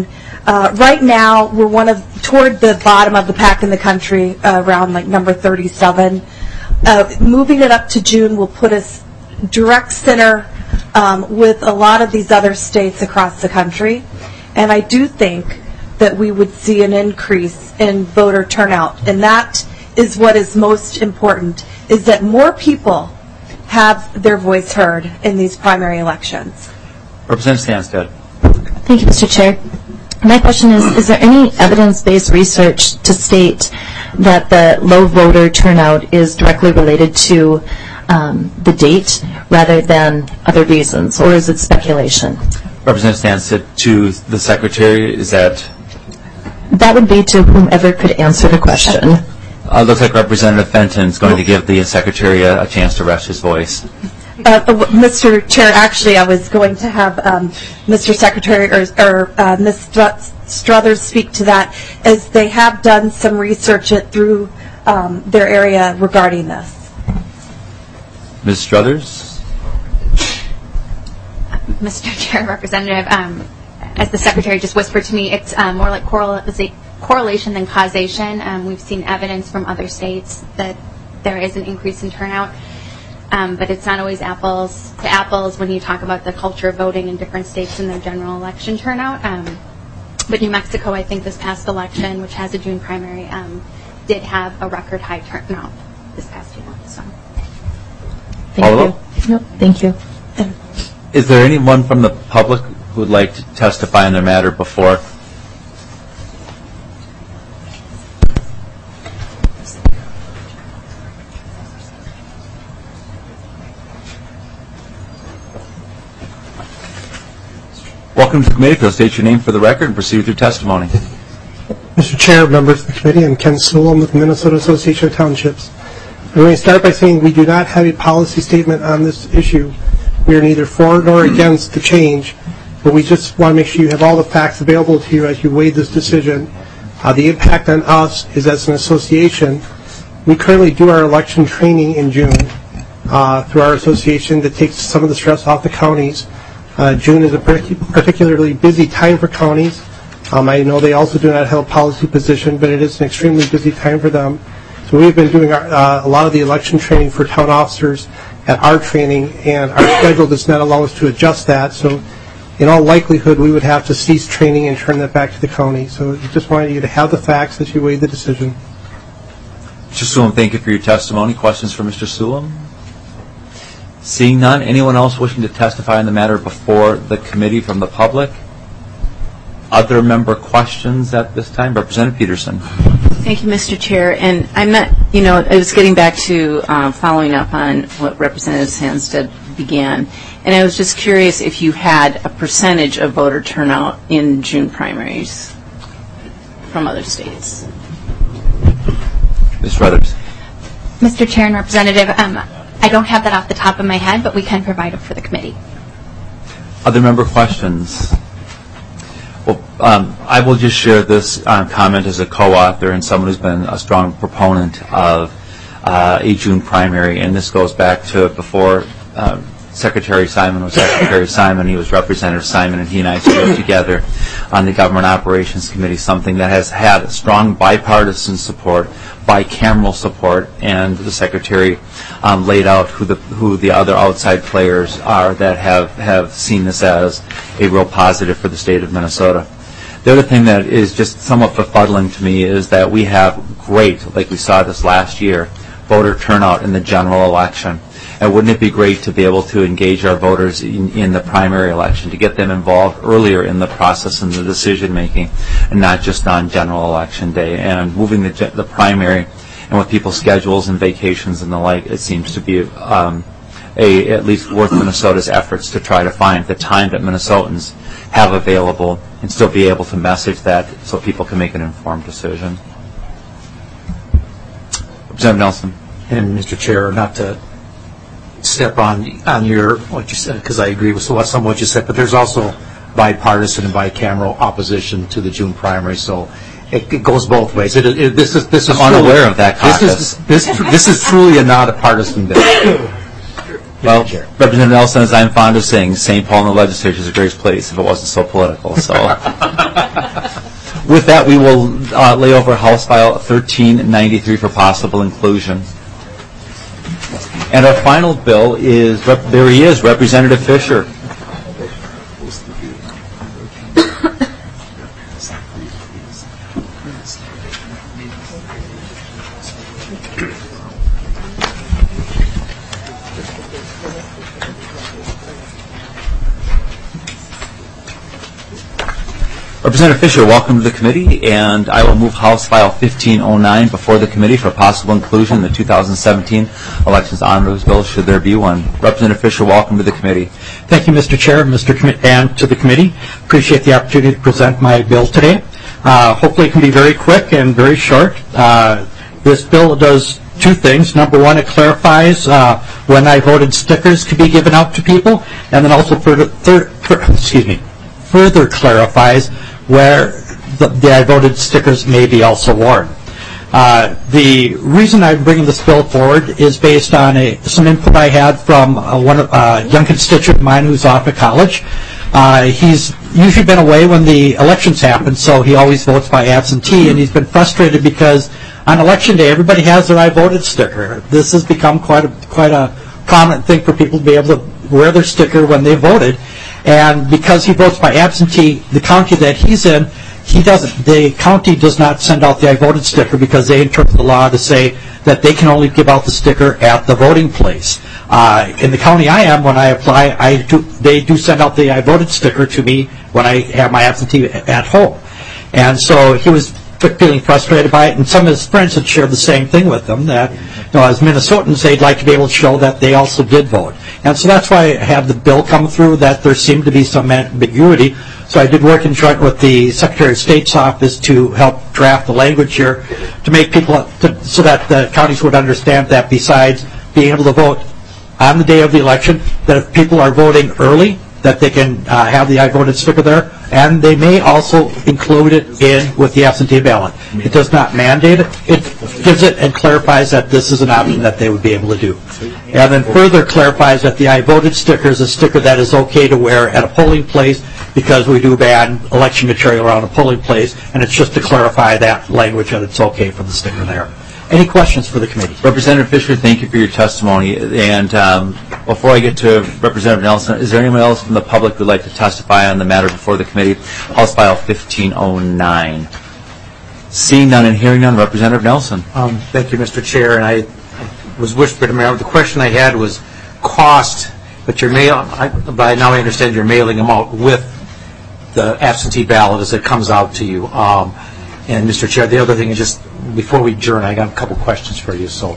Right now, we're toward the bottom of the pack in the country, around like number 37. Moving it up to June will put us direct center with a lot of these other states across the country. And I do think that we would see an increase in voter turnout. And that is what is most important, is that more people have their voice heard in these primary elections. Representative Stanstead. Thank you, Mr. Chair. My question is there any evidence-based research to state that the low voter turnout is directly related to the date rather than other reasons, or is it speculation? Representative Stanstead, to the Secretary, is that? That would be to whomever could answer the question. Looks like Representative Fenton is going to give the Secretary a chance to rest his voice. Mr. Chair, actually, I was going to have Mr. Secretary or Ms. Struthers speak to that, as they have done some research through their area regarding this. Ms. Struthers? Mr. Chair, Representative, as the Secretary just whispered to me, it's more like correlation than causation. We've seen evidence from other states that there is an increase in turnout. But it's not always apples to apples when you talk about the culture of voting in different states and their general election turnout. But New Mexico, I think this past election, which has a June primary, did have a record high turnout this past year. So. Thank you. No, thank you. Is there anyone from the public who would like to testify on their matter before? Welcome to the committee. Please state your name for the record and proceed with your testimony. Mr. Chair, members of the committee, I'm Ken Sewell. I'm with the Minnesota Association of Townships. I'm going to start by saying we do not have a policy statement on this issue. We are neither for nor against the change, but we just want to make sure you have all the facts available to you as you weigh this decision. The impact on us is, as an association, we currently do our election training in June through our association that takes some of the stress off the counties. June is a particularly busy time for counties. I know they also do not have a policy position, but it is an extremely busy time for them. So we've been doing a lot of the election training for town officers at our training, and our schedule does not allow us to adjust that. So in all likelihood, we would have to cease training and turn that back to the county. So I just wanted you to have the facts as you weigh the decision. Mr. Sulam, thank you for your testimony. Questions for Mr. Sulam? Seeing none, anyone else wishing to testify on the matter before the committee from the public? Other member questions at this time? Representative Peterson. Thank you, Mr. Chair. And I was getting back to following up on what Representative Stanstead began. And I was just curious if you had a percentage of voter turnout in June primaries from other states. Ms. Struthers. Mr. Chair and Representative, I don't have that off the top of my head, but we can provide it for the committee. Other member questions? Well, I will just share this comment as a co-author and someone who's been a strong proponent of a June primary, and this goes back to before Secretary Simon was Secretary Simon. He was Representative Simon, and he and I served together on the Government Operations Committee, something that has had strong bipartisan support, bicameral support, and the Secretary laid out who the other outside players are that have seen this as a real positive for the state of Minnesota. The other thing that is just somewhat befuddling to me is that we have great, like we saw this last year, voter turnout in the general election. And wouldn't it be great to be able to engage our voters in the primary election, to get them involved earlier in the process and the decision making, and not just on general election day. And moving the primary, and with people's schedules and vacations and the like, it seems to be at least worth Minnesota's efforts to try to find the time that Minnesotans have available and still be able to message that so people can make an informed decision. Representative Nelson. And Mr. Chair, not to step on your what you said, because I agree with some of what you said, but there's also bipartisan and bicameral opposition to the June primary, so it goes both ways. This is I'm unaware of that caucus. This is truly not a partisan bill. Well, Representative Nelson, as I'm fond of saying, St. Paul in the legislature is a great place if it wasn't so political. So. With that, we will lay over House File 1393 for possible inclusion. And our final bill is, there he is, Representative Fisher. Representative Fisher, welcome to the committee, and I will move House File 1509 before the committee for possible inclusion in the 2017 Elections Omnibus Bill, should there be one. Representative Fisher, welcome to the committee. Thank you, Mr. Chair, and to the committee. Appreciate the opportunity to present my bill today. Hopefully it can be very quick and very short. This bill does two things. Number one, it clarifies when I voted stickers could be given out to people, and then also further clarifies where the I voted stickers may be also worn. The reason I'm bringing this bill forward is based on some input I had from a young constituent of mine who's off at college. He's usually been away when the elections happen, so he always votes by absentee, and he's been frustrated because on election day everybody has their I voted sticker. This has become quite a prominent thing for people to be able to wear their sticker when they voted. And because he votes by absentee, the county that he's in, the county does not send out the I voted sticker because they interpret the law to say that they can only give out the sticker at the voting place. In the county I am, when I apply, they do send out the I voted sticker to me when I have my absentee at home. And so he was feeling frustrated by it, and some of his friends had shared the same thing with him, that as Minnesotans, they'd like to be able to show that they also did vote. And so that's why I have the bill come through, that there seemed to be some ambiguity. So I did work in joint with the Secretary of State's office to help draft the language here to make people, so that the counties would understand that besides being able to vote on the day of the election, that if people are voting early, that they can have the I voted sticker there, and they may also include it in with the absentee ballot. It does not mandate it. It gives it and clarifies that this is an option that they would be able to do. And then further clarifies that the I voted sticker is a sticker that is okay to wear at a polling place, because we do ban election material around a polling place, and it's just to clarify that language that it's okay for the sticker there. Any questions for the committee? Representative Fisher, thank you for your testimony. And before I get to Representative Nelson, is there anyone else from the public who would like to testify on the matter before the committee? House File 1509. Seeing none and hearing none, Representative Nelson. Thank you, Mr. Chair. And I was whispered to me, the question I had was cost, but by now I understand you're mailing them out with the absentee ballot as it comes out to you. And Mr. Chair, the other thing is just, before we adjourn, I got a couple questions for you. So,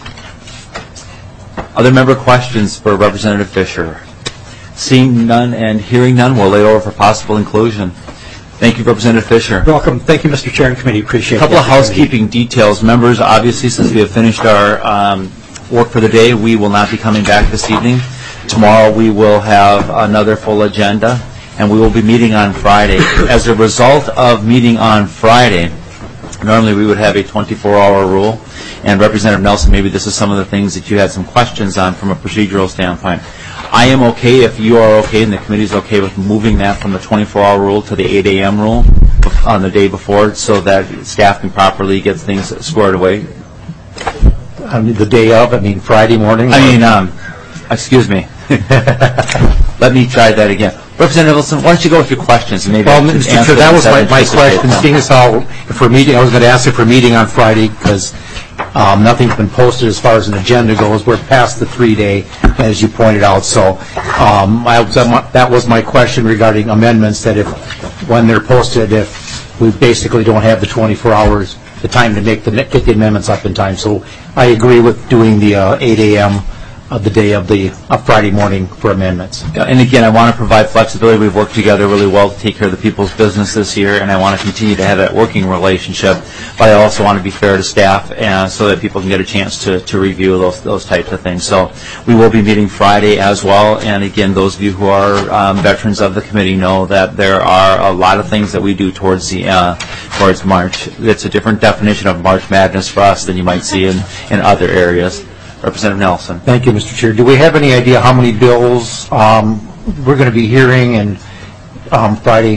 other member questions for Representative Fisher? Seeing none and hearing none, we'll lay over for possible inclusion. Thank you, Representative Fisher. You're welcome. Thank you, Mr. Chair and committee. Appreciate it. A couple of housekeeping details. Members, obviously, since we have finished our work for the day, we will not be coming back this evening. Tomorrow we will have another full agenda, and we will be meeting on Friday. As a result of meeting on Friday, normally we would have a 24-hour rule, and Representative Nelson, maybe this is some of the things that you had some questions on from a procedural standpoint. I am okay, if you are okay and the committee is okay with moving that from the 24-hour rule to the 8 a.m. rule on the day before, so that staff can properly get things squared away. The day of, Friday morning? Excuse me. Let me try that again. Representative Wilson, why don't you go with your questions? And maybe Mr. Chair, that was my question. Seeing as how, if we're meeting, I was going to ask if we're meeting on Friday, because nothing's been posted as far as an agenda goes. We're past the 3-day, as you pointed out. So that was my question regarding amendments, that if, when they're posted, if we basically don't have the 24 hours, the time to get the amendments up in time. So I agree with doing the 8 a.m. of the day of the Friday morning for amendments. And again, I want to provide flexibility. We've worked together really well to take care of the people's business this year, and I want to continue to have that working relationship. But I also want to be fair to staff, and so that people can get a chance to review those types of things. So we will be meeting Friday as well. And again, those of you who are veterans of the committee know that there are a lot of things that we do towards March. It's a different definition of March Madness for us than you might see in other areas. Representative Nelson. Thank you, Mr. Chair. Do we have any idea how many bills we're going to be hearing and Friday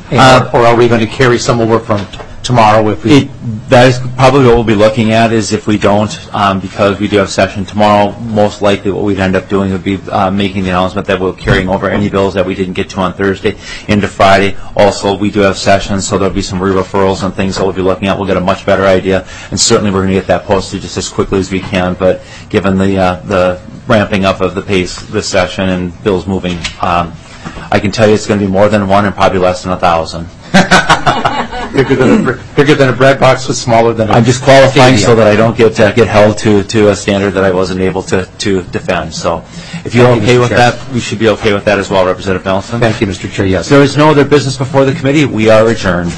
Or are we going to carry some over from tomorrow if we... That is probably what we'll be looking at, is if we don't, because we do have session tomorrow, most likely what we'd end up doing would be making the announcement that we're carrying over any bills that we didn't get to on Thursday into Friday. Also, we do have sessions, so there'll be some re-referrals and things that we'll be looking at. We'll get a much better idea, and certainly we're going to get that posted just as quickly as we can, but given the ramping up of the pace this session and bills moving, I can tell you it's going to be more than one and probably less than 1,000. Bigger than a bread box, but smaller than a... I'm just qualifying so that I don't get held to a standard that I wasn't able to defend. So if you're okay with that, we should be okay with that as well, Representative Nelson. Thank you, Mr. Chair. Yes. If there is no other business before the committee, we are adjourned.